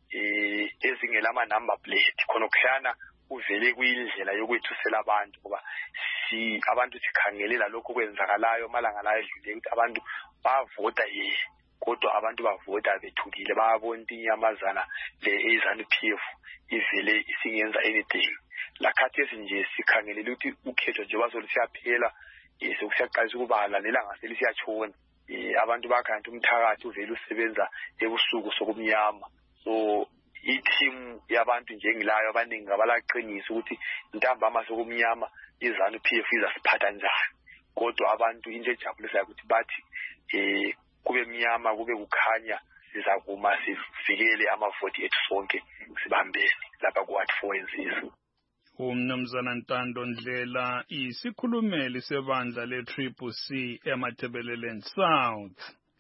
ezingelama number plate khona kuhlana uvele kuyindlela yokwethusela abantu ngoba abantu sikhangelela lokho kwenzakalayo amalanga la edlule ukuthi abantu bavota kodwa abantu bavota bethukile bayabona inyamazana le ZANU-PF ivele isingenza anything lakhathesi nje sikhangelela ukuthi ukhetho nje bazolu siyaphela sokusiyaqalisa ukubala nelanga selisiyatshona abantu bakhanda umthakathi uvele usebenza ebusuku sokumnyama so i-team yabantu njengilayo abaningi abalaqinisa ukuthi ntambama sokumnyama i-ZANU-PF izasiphatha njani kodwa abantu into ejabulisayo ukuthi bathi kube mnyama kube kukhanya sizakuma sivikele amavoti ethu sonke sibambene lapha ku-Ward 4 ensizwa uMnumzana Ntando Ndlela isikhulumeli sebandla le-CCC eMatabeleland South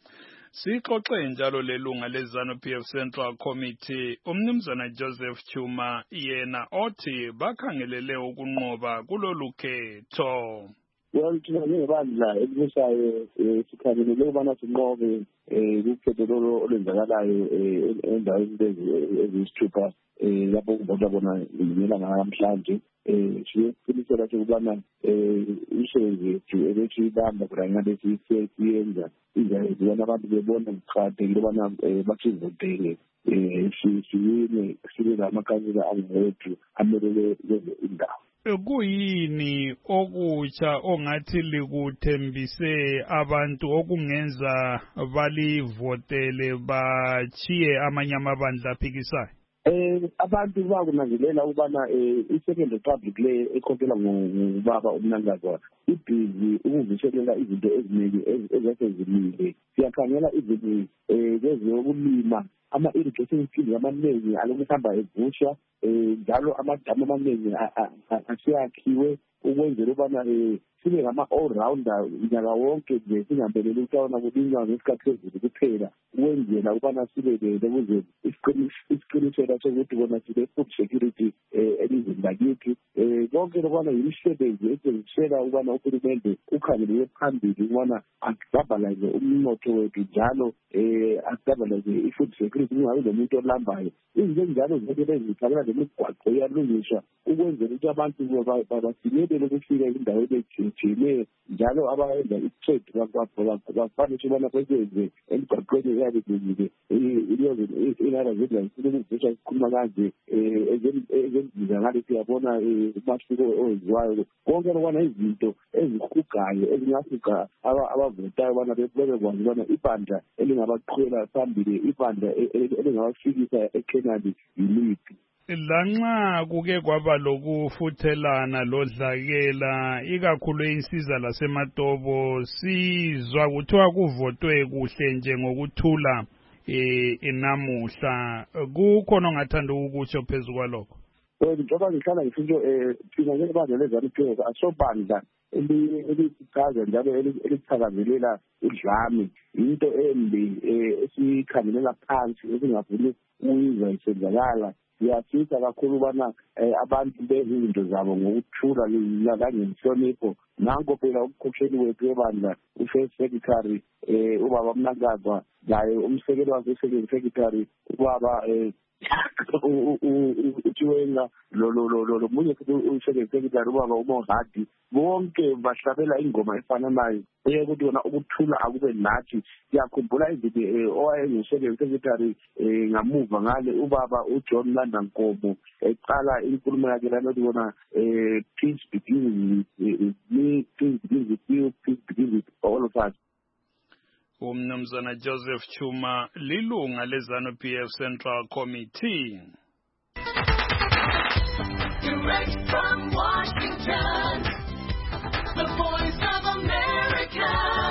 sixoxe njalo lelunga le-ZANU-PF Central Committee uMnumzana Joseph Chuma yena othi bakhangelele ukunqoba kulolu khetho thina njengebandla elibusayo sikhangelele ukubana sinqobe kukhetho lolo olwenzakalayo endaweni eziyisithupha lapho kuvota bona ngelanga namhlanje siyeqinisela ukubana imisebenzi yethu ebesiyibamba kanye siyenza izayenzibona abantu bebona kuqakathekile ubana basivotele siwine sibe lamakhansela angewethu amelele lezo indawo kuyini okutsha ongathi likuthembise abantu okungenza balivotele bachiye amanye amabandla aphikisayo abantu bakunanzelela ukubana i-Second Republic le ekhokhela ngubaba uMnangagwa ibhizi ukuvuselela izinto eziningi ezasezimile siyakhangela izinto kwezokulima ama-irrigation schemes amaningi alokuhamba evusha njalo amadamu amaningi asiyakhiwe ukwenzela ukubana sibe ngama-all-rounder nyaka wonke nje singambeleli ukutawona kulinywa ngesikhathi sezulu kuphela ukwenzela ukubana sibe lekuze isiqinisela sokuthi bona sile-food security elizweni lakithi konke lokubana yimisebenzi esenzisela ukubana uhulumende ukhangelele phambili ukubana asidabhalaze umnotho wethu njalo asidabhalaze i-food security kungabi lomuntu olambayo izinto ezinjalo zibekele zithakela lemigwaqo iyalungiswa ukwenzela ukuthi abantu bafinyelele ukufika endaweni etshiyeneyo njalo abayenza i-trade bafanele ubana besenze emigwaqweni eyabe ilungile inara zedlaisilekuvusa sikhuluma kanje ezendiza ngale siyabona umahluko owenziwayo konke lokubana izinto ezihugayo ezingasuka abavotayo ubana bebekwazi ubana ibandla elingabaqhubela phambili ibandla elingabafikisa ekhenani yiliphi lanxa kuke kwaba lokufuthelana lodlakela ikakhulu einsiza laseMatobo sizwa kuthiwa kuvotwe kuhle nje ngokuthula enamuhla kukhona ongathanda ukukutsho phezu kwalokho njengoba ngihlala ngisho thina njengebandla le-ZANU-PF asobandla elisichaza njalo elisithakazelela udlame into embi esikhangelela phansi esingafuni ukuyizwa isenzakala siyafisa kakhulu ubana abantu bezinto zabo ngokuthula langenhlonipho. Nanko phela umkhokheli wethu webandla u-First Secretary ubaba Mnangagwa naye umsekeli wakhe u-Second Secretary ubaba uThiwenga lo munye futhi u-Second Secretary ubaba uMohadi, bonke bahlabela ingoma efananayo ukuthi wona ukuthula akube nathi. Siyakhumbula izinto owayengu-Second Secretary ngamuva ngale ubaba uJohn Landankomo eqala inkulumo yakhe lanothi wona peace begins with me, peace begins with you, peace begins with all of us. Umnumzana Joseph Chuma lilunga leZANU-PF Central Committee. Direct from Washington, the voice of America,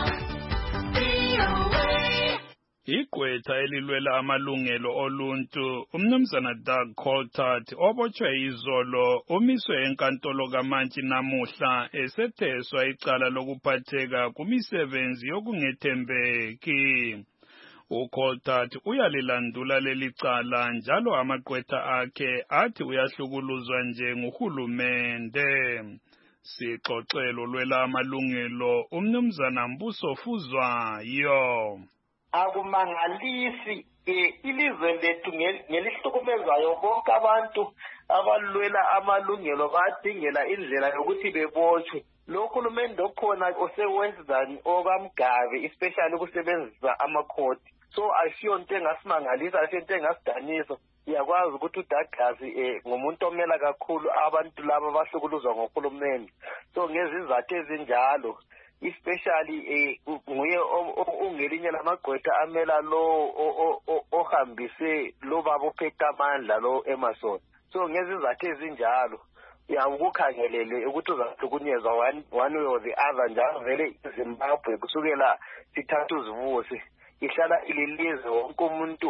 VOA. Igqwetha elilwela amalungelo oluntu umnumzana Doug Coltart obotshwe izolo umiswe enkantolo kaMantshi namuhla esetheswa icala lokuphatheka kumisebenzi yokungethembeki. uColtart uyalilandula leli cala njalo amagqwetha akhe athi uyahlukuluzwa nje nguhulumende. Sixoxelo lwela amalungelo umnumzana Mbuso Fuzwayo. Akumangalisi ilizwe lethu ngelihlukumezayo bonke abantu abalwela amalungelo badingela indlela yokuthi bebotshwe. Lo hulumende okhona osewenzani okamgabe especially ukusebenzisa amakhoti. So asiyonto engasimangalisa, asiyonto engasidanisa. Iyakwazi ukuthi uDouglas ngumuntu omela kakhulu abantu laba abahlukuluzwa ngohulumende. So ngezizathu ezinjalo especially nguye ungelinye lamagqwetha amela lo ohambise lo baba ophethe amandla lo Emerson. So ngezizathu ezinjalo ukukhangelele ukuthi uzahlukunyezwa one way or the other njalo vele iZimbabwe kusukela sithathu uzivuse ihlala ililizwe wonke umuntu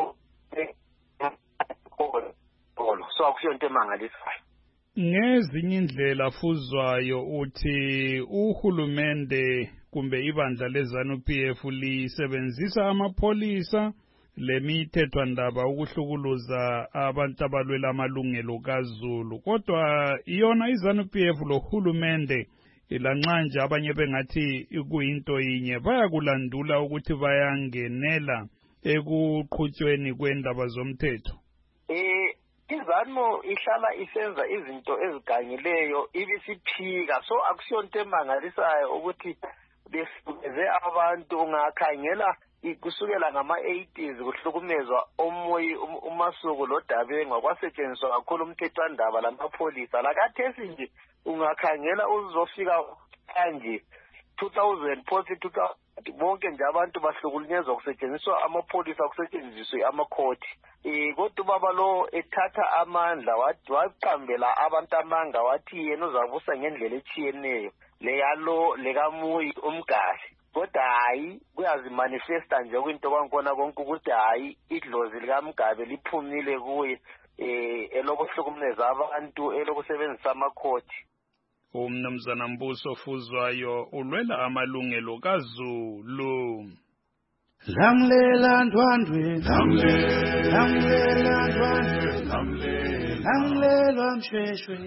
so akusiyonto emangalisayo. Ngezinye indlela Fuzwayo uthi uhulumende kumbe ibandla leZANU-PF lisebenzisa amapholisa lemithethwandaba ukuhlukuluza abantu abalwela amalungelo kaZulu, kodwa iyona iZANU-PF lohulumende ilanxa nje abanye bengathi kuyinto yinye bayakulandula ukuthi bayangenela ekuqhutshweni kwendaba zomthetho. iZANU ihlala isenza izinto ezigangileyo ibisiphika, so akusiyonto emangalisayo ukuthi besukeze abantu. Ungakhangela kusukela ngama-80s kuhlukumezwa uMasuku loDabenga kwasetshenziswa kakhulu umthethwandaba lamapholisa. Lakathesi nje ungakhangela uzofika kanje 2000 phosi 2000 bonke nje abantu bahlukunyezwa kusetshenziswa amapholisa kusetshenziswe amakhoti. Kodwa ubaba lo ethatha amandla waqambela abantu amanga wathi yena uzabusa ngendlela etshiyeneyo leyalo lekamuyi umgasi. Kodwa hayi kuyazimanifesta nje kwinto kwankona konke ukuthi hayi idlozi likaMgabe liphumile kuye elokuhlukumeza abantu elokusebenzisa amakhoti. Umnumzana Mbuso Fuzwayo ulwela amalungelo kaZulu. Lamlela ndwandwe, lamlela ndwandwe, lamlela msheshwe.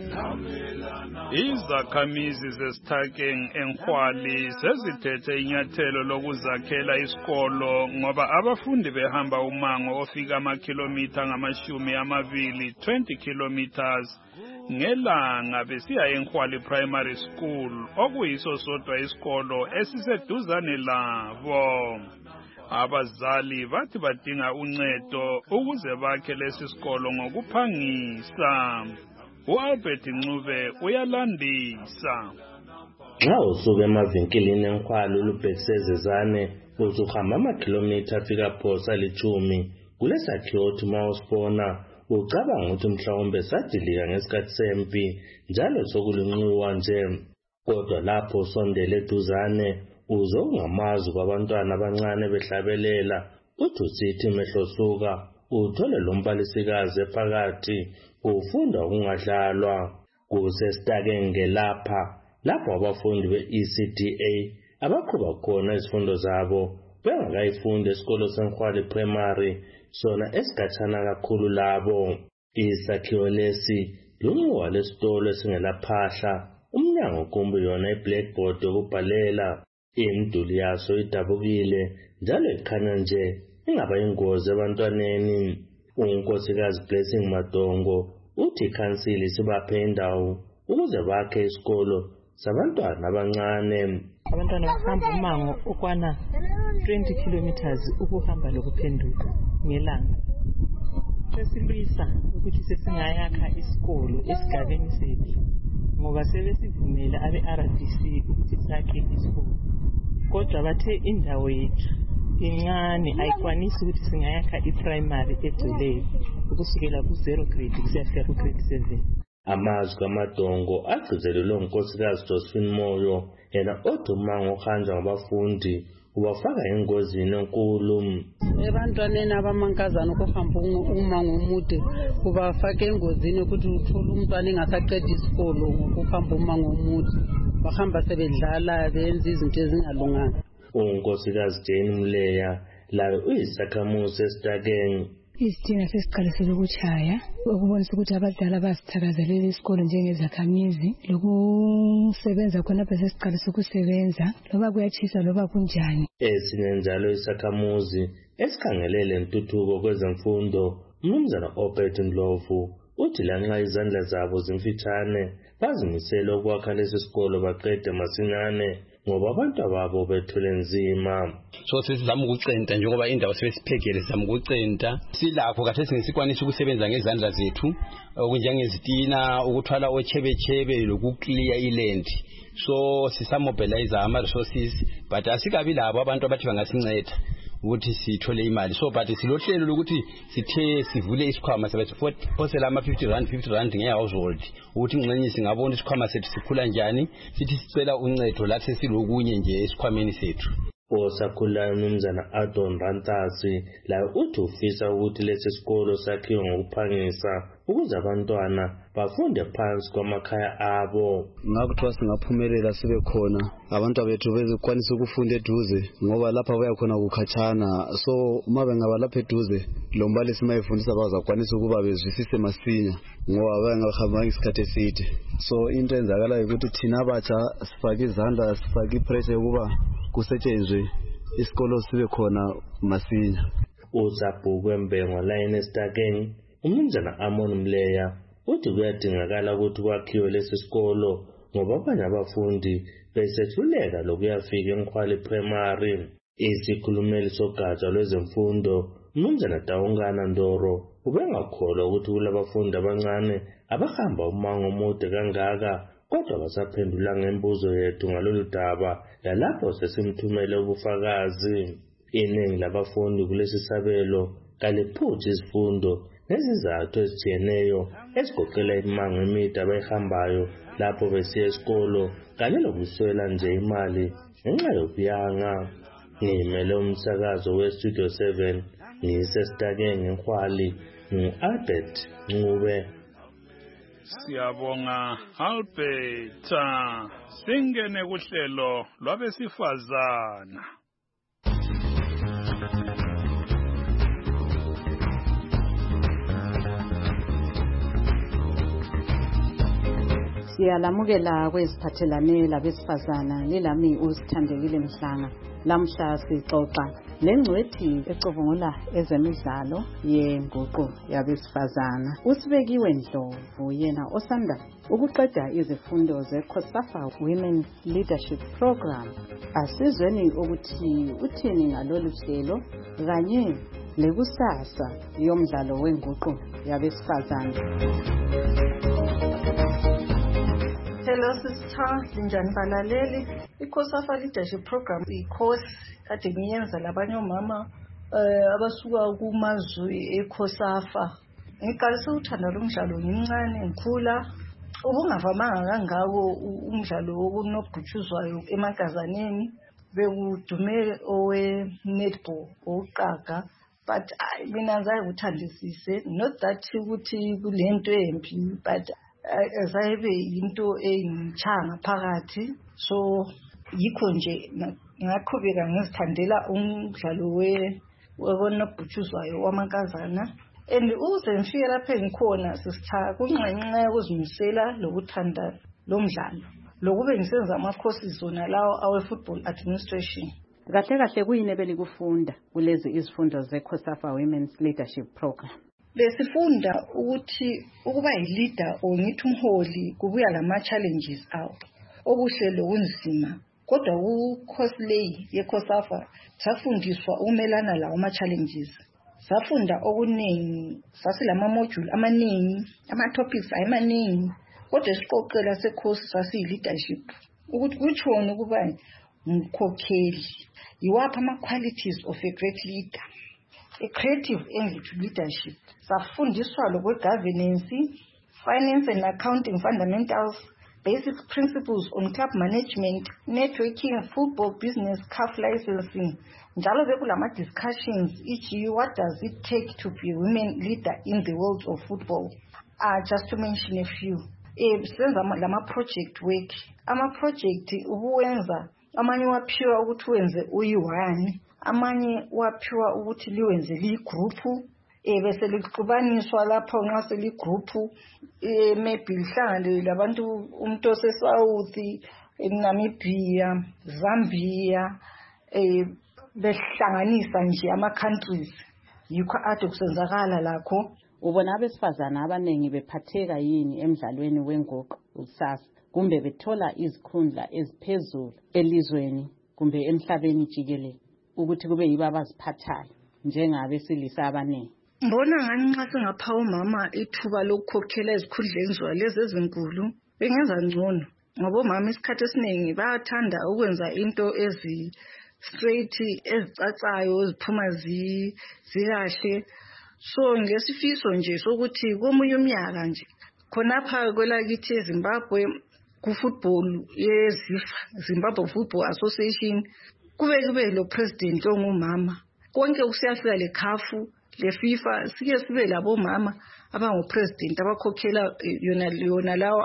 Izakhamizi zesithakeng eNkhwali sezithethe inyathelo lokuzakhela isikolo ngoba abafundi behamba umango ofika amakhilomitha ngama-20 20 kilometers ngelanga besiya eNkhwali Primary School okuyiso sodwa isikolo esiseduzane labo. Abazali bathi badinga uncedo ukuze bakhe lesi sikolo ngokuphangisa. uAlbert Ncube uyalandisa. Nxa usuke emavinkilini eNkhwali ulubhekisezezane uthi uhamba amakhilomitha afika phosa 10 kulesakhiwo othi uma usibona ucabanga ukuthi mhlawumbe sadilika ngesikhathi sempi njalo sokulinquwa nje, kodwa lapho usondele eduzane uzongamazi kwabantwana abancane behlabelela uthi usithi mehlosuka uthole lo mbalisikazi ephakathi ufunda ukungadlalwa kusesitakenge lapho abafundi be-ECDA abaqhuba khona izifundo zabo bengakayifundi esikolo seNkhwali Primary sona esikhatshana kakhulu labo. Isakhiwo lesi lunxiwa lesitolo esingelaphahla, umnyango kumbe yona i-blackboard yokubhalela. Imiduli yaso idabukile njalo ikhanya nje ingaba ingozi ebantwaneni. UNkosikazi Blessing Madongo uthi ikhansili sibaphe indawo ukuze bakhe isikolo sabantwana abancane. Abantwana bahamba umango ukwana 20 kilometers ukuhamba lokuphenduka ngelanga. Sesilwisa ukuthi sesingayakha isikolo esigabeni sethu ngoba sebesivumela abe-RDC ukuthi sakhe isikolo. Kodwa bathe indawo yethu incane ayikwanisi ukuthi singayakha i-primary egcweleyo ukusukela ku-0 grade kusiyafika ku-grade 7. Amazwi kaMadongo agcizelelwe uNkosikazi Josephine Moyo, yena othi umango ohanjwa ngabafundi ubafaka engozini enkulu. Ebantwaneni abamankazana ukuhamba umango omude kubafaka engozini ukuthi uthole umntwana engasaqedi isikolo ngokuhamba umango omude, bahamba sebedlala benza izinto ezingalunganga. UNkosikazi Jane Mleya laye uyisakhamuzi esitakeni. Isitina sesiqalisile ukuchaya ukubonisa ukuthi abadala basithakazelela isikolo njengezakhamizi lokusebenza khonapha sesiqalisa ukusebenza loba kuyatshisa loba kunjani. Esinye njalo isakhamuzi esikhangelele intuthuko kwezemfundo uMnumzana Obed Ndlovu uthi lanxa izandla zabo zimfitshane bazimisele ukwakha lesi sikolo baqede masinyane ngoba abantu babo bethule nzima. So sizama ukucenta njengoba indawo sebesiphegele sizama ukucenta silapho khathesi ngesikwanisa ukusebenza ngezandla zethu okunjengezitina ukuthwala ochebechebe lokukliya iland. So sisamobilize ama resources but asikabi labo abantu abathi bangasinceda ukuthi sithole imali. So but silohlelo lokuthi sithe sivule isikhwama sabathi phosela ama 50 rand nge-household ukuthi ngxenye singabona isikhwama sethu sikhula njani sithi sicela uncedo lapho silokunye nje esikhwameni sethu. Osakhulayo uMnumzana Adon Rantasi laye uthi ufisa ukuthi lesi sikolo sakhiwe ngokuphangisa ukuze abantwana bafunde phansi kwamakhaya abo. Ngakuthiwa singaphumelela sibe khona abantu bethu bezikwanisa ukufunda eduze ngoba lapha baya khona kukhatshana. So uma bengaba lapha eduze lo mbalisi mayefundisa bazakwanisa ukuba bezwisise masinya ngoba bengahamba isikhathi eside. So into enzakalayo ukuthi thina abatsha sifake izandla sifake ipressure yokuba kusetshenzwe isikolo sibe khona masinya. Usabhukwe Mbengo line esitakeni uMnumzana Amon Mleya uthi kuyadingakala ukuthi kwakhiwe lesi sikolo ngoba abanye abafundi besehluleka lokuyafika eNkhwali primary. Isikhulumeli sogatsha lwezemfundo uMnumzana Dawungana Ndoro ubengakholwa ukuthi kulabafundi abancane abahamba umango omude kangaka kodwa basaphendula ngembuzo yethu ngalolu daba yalapho sesimthumele ubufakazi. Iningi labafundi kulesi sabelo kaliphuthi isifundo nezizathu ezijiyeneyo ezigoqela imango emide abayihambayo lapho besiya esikolo kanye lokuswela nje imali ngenxa yokuyanga. Ngimele umsakazo weStudio 7 ngisesitakeni eNkhwali ngu-Albert Ncube. Siyabonga Albert. Singene kuhlelo lwabesifazana. Siyalamukela kweziphathelane labesifazana lilami uSithandekile Mhlanga. Lamhla sixoxa lengcwethi ecubungula ezemidlalo yenguqu yabesifazana. Usibekiwe Ndlovu yena osanda ukuqeda izifundo zeCOSAFA Women Leadership Program. Asizweni ukuthi uthini ngalolu hlelo kanye lekusasa yomdlalo wenguqu yabesifazana. Hello sister, linjani balaleli? iCOSAFA Leadership Program i-course kade ngiyenza labanye omama abasuka kumazwe eCOSAFA. Ngiqalise uthanda lo mdlalo ngimncane ngikhula. Ubungavamanga kangako umdlalo wokunobhutshuzwayo emagazaneni. Bekudume owe-netball oqaga but mina ngizayuthandisise not that ukuthi kulento embi but azayibe into engichanga phakathi. So yikho nje ngaqhubeka ngizithandela umdlalo wonobhutshuzwayo wamankazana. and ukuze ngifike lapha engikhona sisitha kunxenxe ukuzimisela lokuthanda lo mdlalo lokube ngisenza ama-courses zona lawo awe-football administration. Kahle kahle kuyini ebelikufunda kulezi izifundo ze-COSAFA Women's Leadership Program? Besifunda ukuthi ukuba yi-leader or ngithi umholi kubuya lama-challenges awo okuhle lokunzima, kodwa ku-course leyi ye-COSAFA safundiswa ukumelana lawo ama-challenges. Safunda okuningi, sasilama-module amaningi, ama-topics ayemaningi, kodwa isiqoqela se-course sasiyi-leadership. Ukuthi kutshoni ukuba ngumkhokheli, yiwaphi ama-qualities of a great leader, a creative end to leadership. Safundiswa lokwe-governance, finance and accounting fundamentals, basic principles on club management, networking, football business, CAF licensing. Njalo bekulama-discussions, e.g. what does it take to be a women leader in the world of football? Just to mention a few. Senza lama-project work. Ama-project ubuwenza, amanye waphiwa ukuthi wenze uyi-1, amanye waphiwa ukuthi liwenze liyi-group. Bese lixubaniswa lapho nxa seli-group, maybe lihlangane labantu umuntu ose-South, Namibia, Zambia, behlanganisa nje ama-countries. Yikho ade kusenzakala lakho. Ubona abesifazana abaningi bephatheka yini emdlalweni wenguqu kusasa, kumbe bethola izikhundla eziphezulu elizweni kumbe emhlabeni jikelele ukuthi kube yibo abaziphathayo njengabesilisa abaningi? Mbona ngani nxa singapha umama ithuba lokukhokhela ezikhundleni zalezi ezinkulu bengenza ngcono, ngoba omama isikhathi esiningi bayathanda ukwenza into straight, ezicacayo, eziphuma zikahle. So ngesifiso nje sokuthi komunye umnyaka nje khonapha kwelakithi eZimbabwe ku-football Zimbabwe Football Association kube lo president ongumama, konke kusiyafika le CAF le FIFA sike sibe labo mama abangu-president abakhokhela yona lawo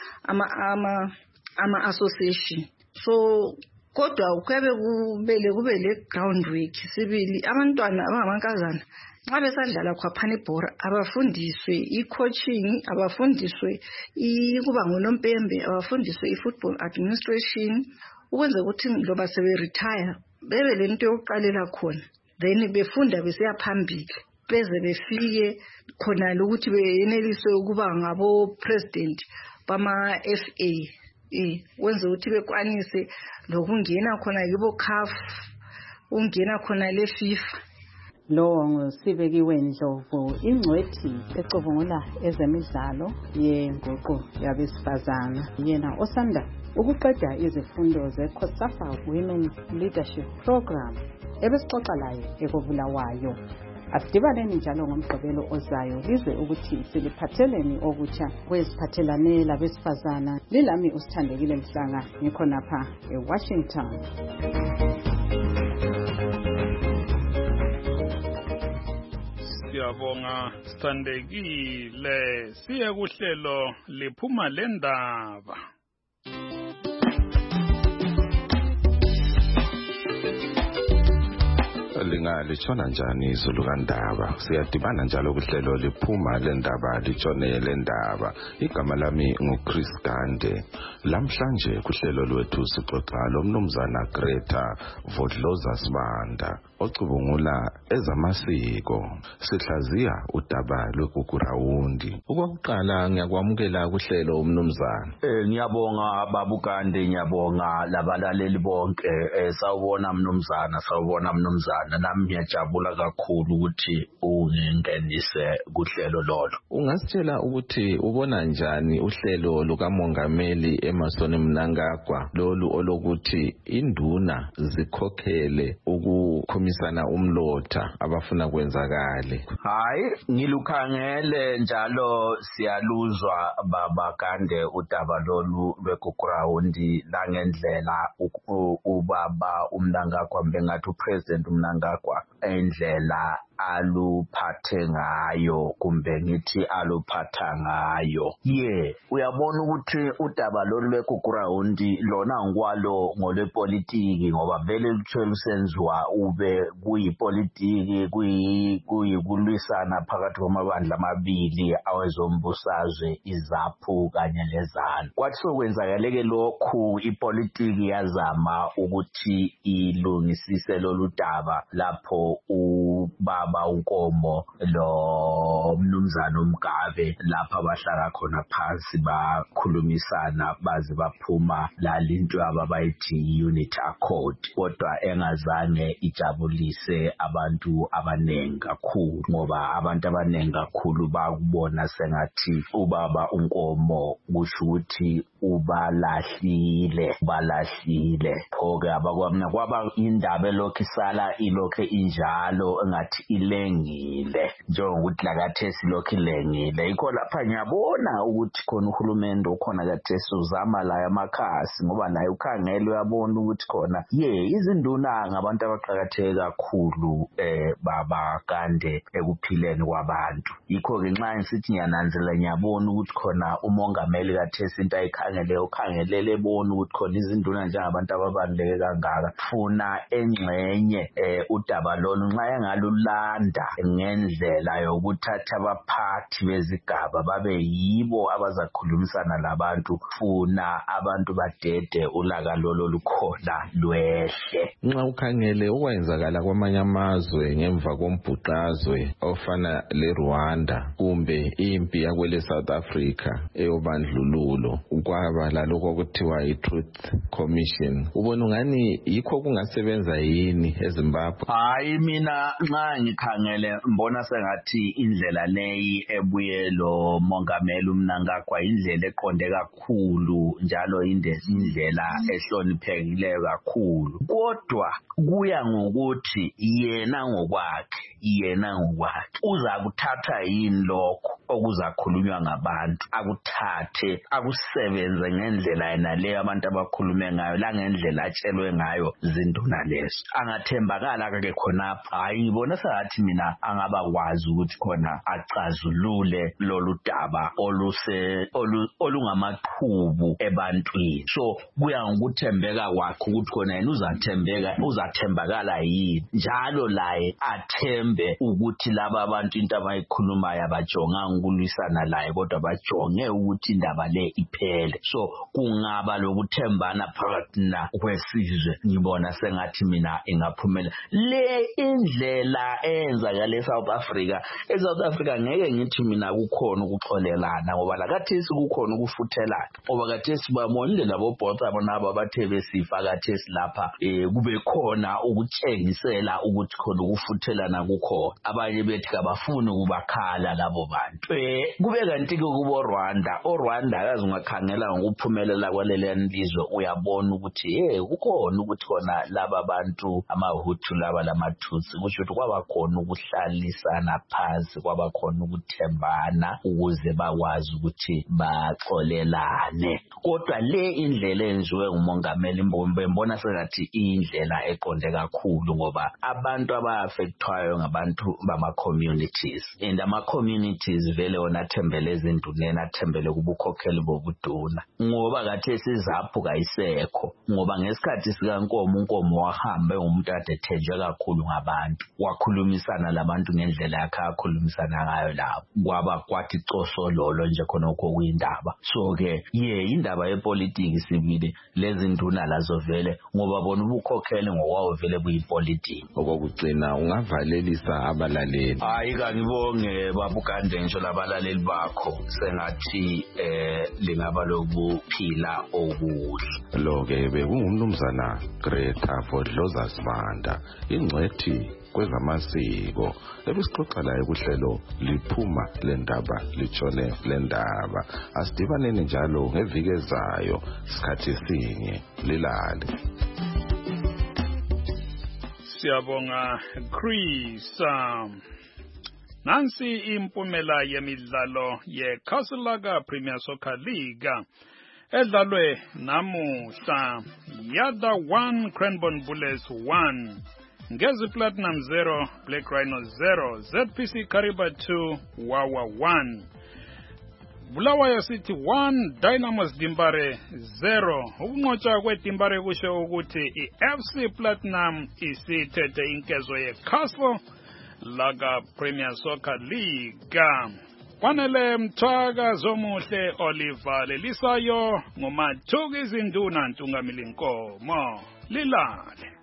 ama-association. So kodwa kuyabe kube le groundwork sibili, abantwana abangamankazana nxa besadlala khwaphana ibhora abafundiswe i-coaching, abafundiswe ukuba ngonompembe, abafundiswe i-football administration, ukwenza ukuthi loba sebe-retire bebe lento yokuqalela khona, then befunda besiya phambili beze befike khona ukuthi beyenelise ukuba ngabo-president bama-FA, wenza ukuthi bekwanise lokungena khona yibo-CAF, ungena khona le-FIFA. Lo nguSibekiwe Ndlovu, ingcwethi ecubungula ezemidlalo yenguqu yabesifazana, yena osanda ukuqeda izifundo ze-COSAFA Women Leadership Program ebesixoxa laye ekobulawayo. Asidibaneni njalo ngomgqibelo ozayo lizwe ukuthi siliphatheleni okutsha kweziphathelane labesifazana. Lilami uSithandekile Mhlanga, ngikhonapha eWashington. Siyabonga Sithandekile, siye kuhlelo liphuma lendaba. Litshona njani izulu kaNdaba? Siyadibana njalo kuhlelo liphuma lendaba litshone lendaba. Igama lami nguChris Gande. Lamhlanje kuhlelo lwethu sixoxa lomnumzana Greta Vodloza Sibanda ocubungula ezamasiko. Sihlaziya udaba lweGugurawundi. Okokuqala ngiyakwamukela kuhlelo umnumzana. Ngiyabonga baba Gande, ngiyabonga labalaleli bonke. Sawubona mnumzana, nami ngiyajabula kakhulu ukuthi ungenise kuhlelo lolo. Ungasitshela ukuthi ubona njani uhlelo lukamongameli Emmerson Mnangagwa lolu olokuthi induna zikhokhele ukukhumisana umlotha abafuna kwenzakale? Hayi, ngilukhangele njalo siyaluzwa baba Gande udaba lolu lweGugurawundi langendlela ubaba uMnangagwa bengathi upresident Mnangagwa endlela aluphathe ngayo kumbe ngithi aluphatha ngayo. Uyabona ukuthi udaba lolu lwekukurawundi lona ngokwalo ngolwepolitiki ngoba vele luthwele usenziwa ube kuyipolitiki kuyikulwisana phakathi kwamabandla amabili awezombusazwe iZAPHU kanye leZANU. Kwathi sokwenzakaleke lokhu ipolitiki yazama ukuthi ilungisise lolu daba lapho ubaba uNkomo lo mnumzana uMgabe lapha bahlala khona phansi bakhulumisana baze baphuma lalinto abayithi Unity Accord, kodwa engazange ijabulise abantu abanengi kakhulu ngoba abantu abanengi kakhulu bakubona sengathi ubaba uNkomo kusho ukuthi ubalahlile. Oke abakwamna kwaba indaba lokho isala ilokho injalo engathi ilengile njengokuthi lakathesi lokho ilengile. Ikho lapha ngiyabona ukuthi khona uhulumende ukhona kathesi uzama la amakhasi ngoba naye ukhangele uyabona ukuthi khona izinduna ngabantu abaqhakatheke kakhulu baba kande ekuphileni kwabantu. Yikho ke nxa ngisithi ngiyananzela ngiyabona ukuthi khona umongameli kathesi into ukhangelele bona ukuthi khona izinduna njengabantu ababaluleke kangaka funa engxenye udaba lolu nxa engalulanda ngendlela yokuthatha abaphathi bezigaba babe yibo abazakhulumisana labantu funa abantu badede ulaka lolo lukhona lwehle. Nxa ukhangele okwenzakala kwamanye amazwe ngemva kombhuqazwe ofana leRwanda kumbe impi yakwele South Africa eyobandlululo kwaba laloko okuthiwa iTruth Commission, ubona ungani yikho kungasebenza yini eZimbabwe? Hayi mina nxa ngikhangele mbona sengathi indlela leyi ebuye lo mongameli uMnangagwa indlela eqonde kakhulu njalo indlela ehloniphekileyo kakhulu, kodwa kuya ngokuthi yena ngokwakhe uza kuthatha yini lokho okuzakhulunywa ngabantu akuthathe akusebenze ngendlela yena leyo abantu abakhulume ngayo la ngendlela atshelwe ngayo zinduna lezo. Angathembakala ke khonapha. Hayi ngibona sengathi mina angabakwazi ukuthi khona acazulule lolu daba olungamaqhubu ebantwini. So kuya ngokuthembeka kwakhe ukuthi khona yena uzathembakala yini njalo laye athembe ukuthi laba abantu into abayikhulumayo abajonga ukulwisana laye kodwa bajonge ukuthi indaba le iphele. So kungaba lokuthembana phakathi na kwesizwe. Ngibona sengathi mina ingaphumela le indlela eyenzakala eSouth Africa. eSouth Africa ngeke ngithi mina kukhona ukuxolelana ngoba lakathesi kukhona ukufuthelana ngoba kathesi babonile labo bhotsa bonaba bathe besifa kathesi lapha kube khona ukutshengisela ukuthi khona ukufuthelana kukhona. Abanye bethi kabafuni ukubakhala labo bantu. Kube kanti ke kubo Rwanda akazi ungakhangela ngokuphumelela kwaleli nlizwe uyabona ukuthi kukhona ukuthi khona laba bantu amaHutu laba lamatutsi kusho ukuthi kwaba khona ukuhlalisana phansi kwaba khona ukuthembana ukuze bakwazi ukuthi baxolelane. Kodwa le indlela enziwe ngumongameli mbona sengathi indlela eqonde kakhulu ngoba abantu abaafectwayo ngabantu bama communities and ama communities vele wona athembele ezinduneni athembele kubukhokheli bobuduna ngoba kathesi iZAPHU kayisekho ngoba ngesikhathi sikaNkomo uNkomo wahambe umuntu ade thenjwe kakhulu ngabantu wakhulumisana labantu ngendlela yakhe akhulumisana ngayo lapho kwaba kwathi cosololo nje khona okuyindaba. So ke indaba yepolitiki sibili lezi nduna lazo vele ngoba bona ubukhokheli ngokwawo vele buyipolitiki. Okugcina ungavalelisa abalaleli. Hayi kanibonge babugande ngisho labalaleli bakho sengathi lingaba lokuphila okuhle. Lo ke bekungumnumzana Greta Fodloza Sibanda ingcwethi kwezamasiko ebisixoxa laye kuhlelo liphuma lendaba litshone lendaba. Asidibaneni njalo ngeviki ezayo sikhathi sinye lilale. Siyabonga Chris. Nansi impumela yemidlalo yeCastle Premier Soccer League edlalwe namuhla. Yada 1 Cranbourne Bullets 1 Ngezi Platinum 0, Black Rhino 0, ZPC Kariba 2, Wawa 1. Bulawayo City 1, Dynamos Dimbare 0. Ukunqotshwa kweDimbare kusho ukuthi iFC Platinum isithethe inkezo yeCastle Laga Premier Soccer League. Kwanele Mthwaka Zomuhle Oliver lelisayo ngomathuki izinduna Ntungamili Nkomo lilale.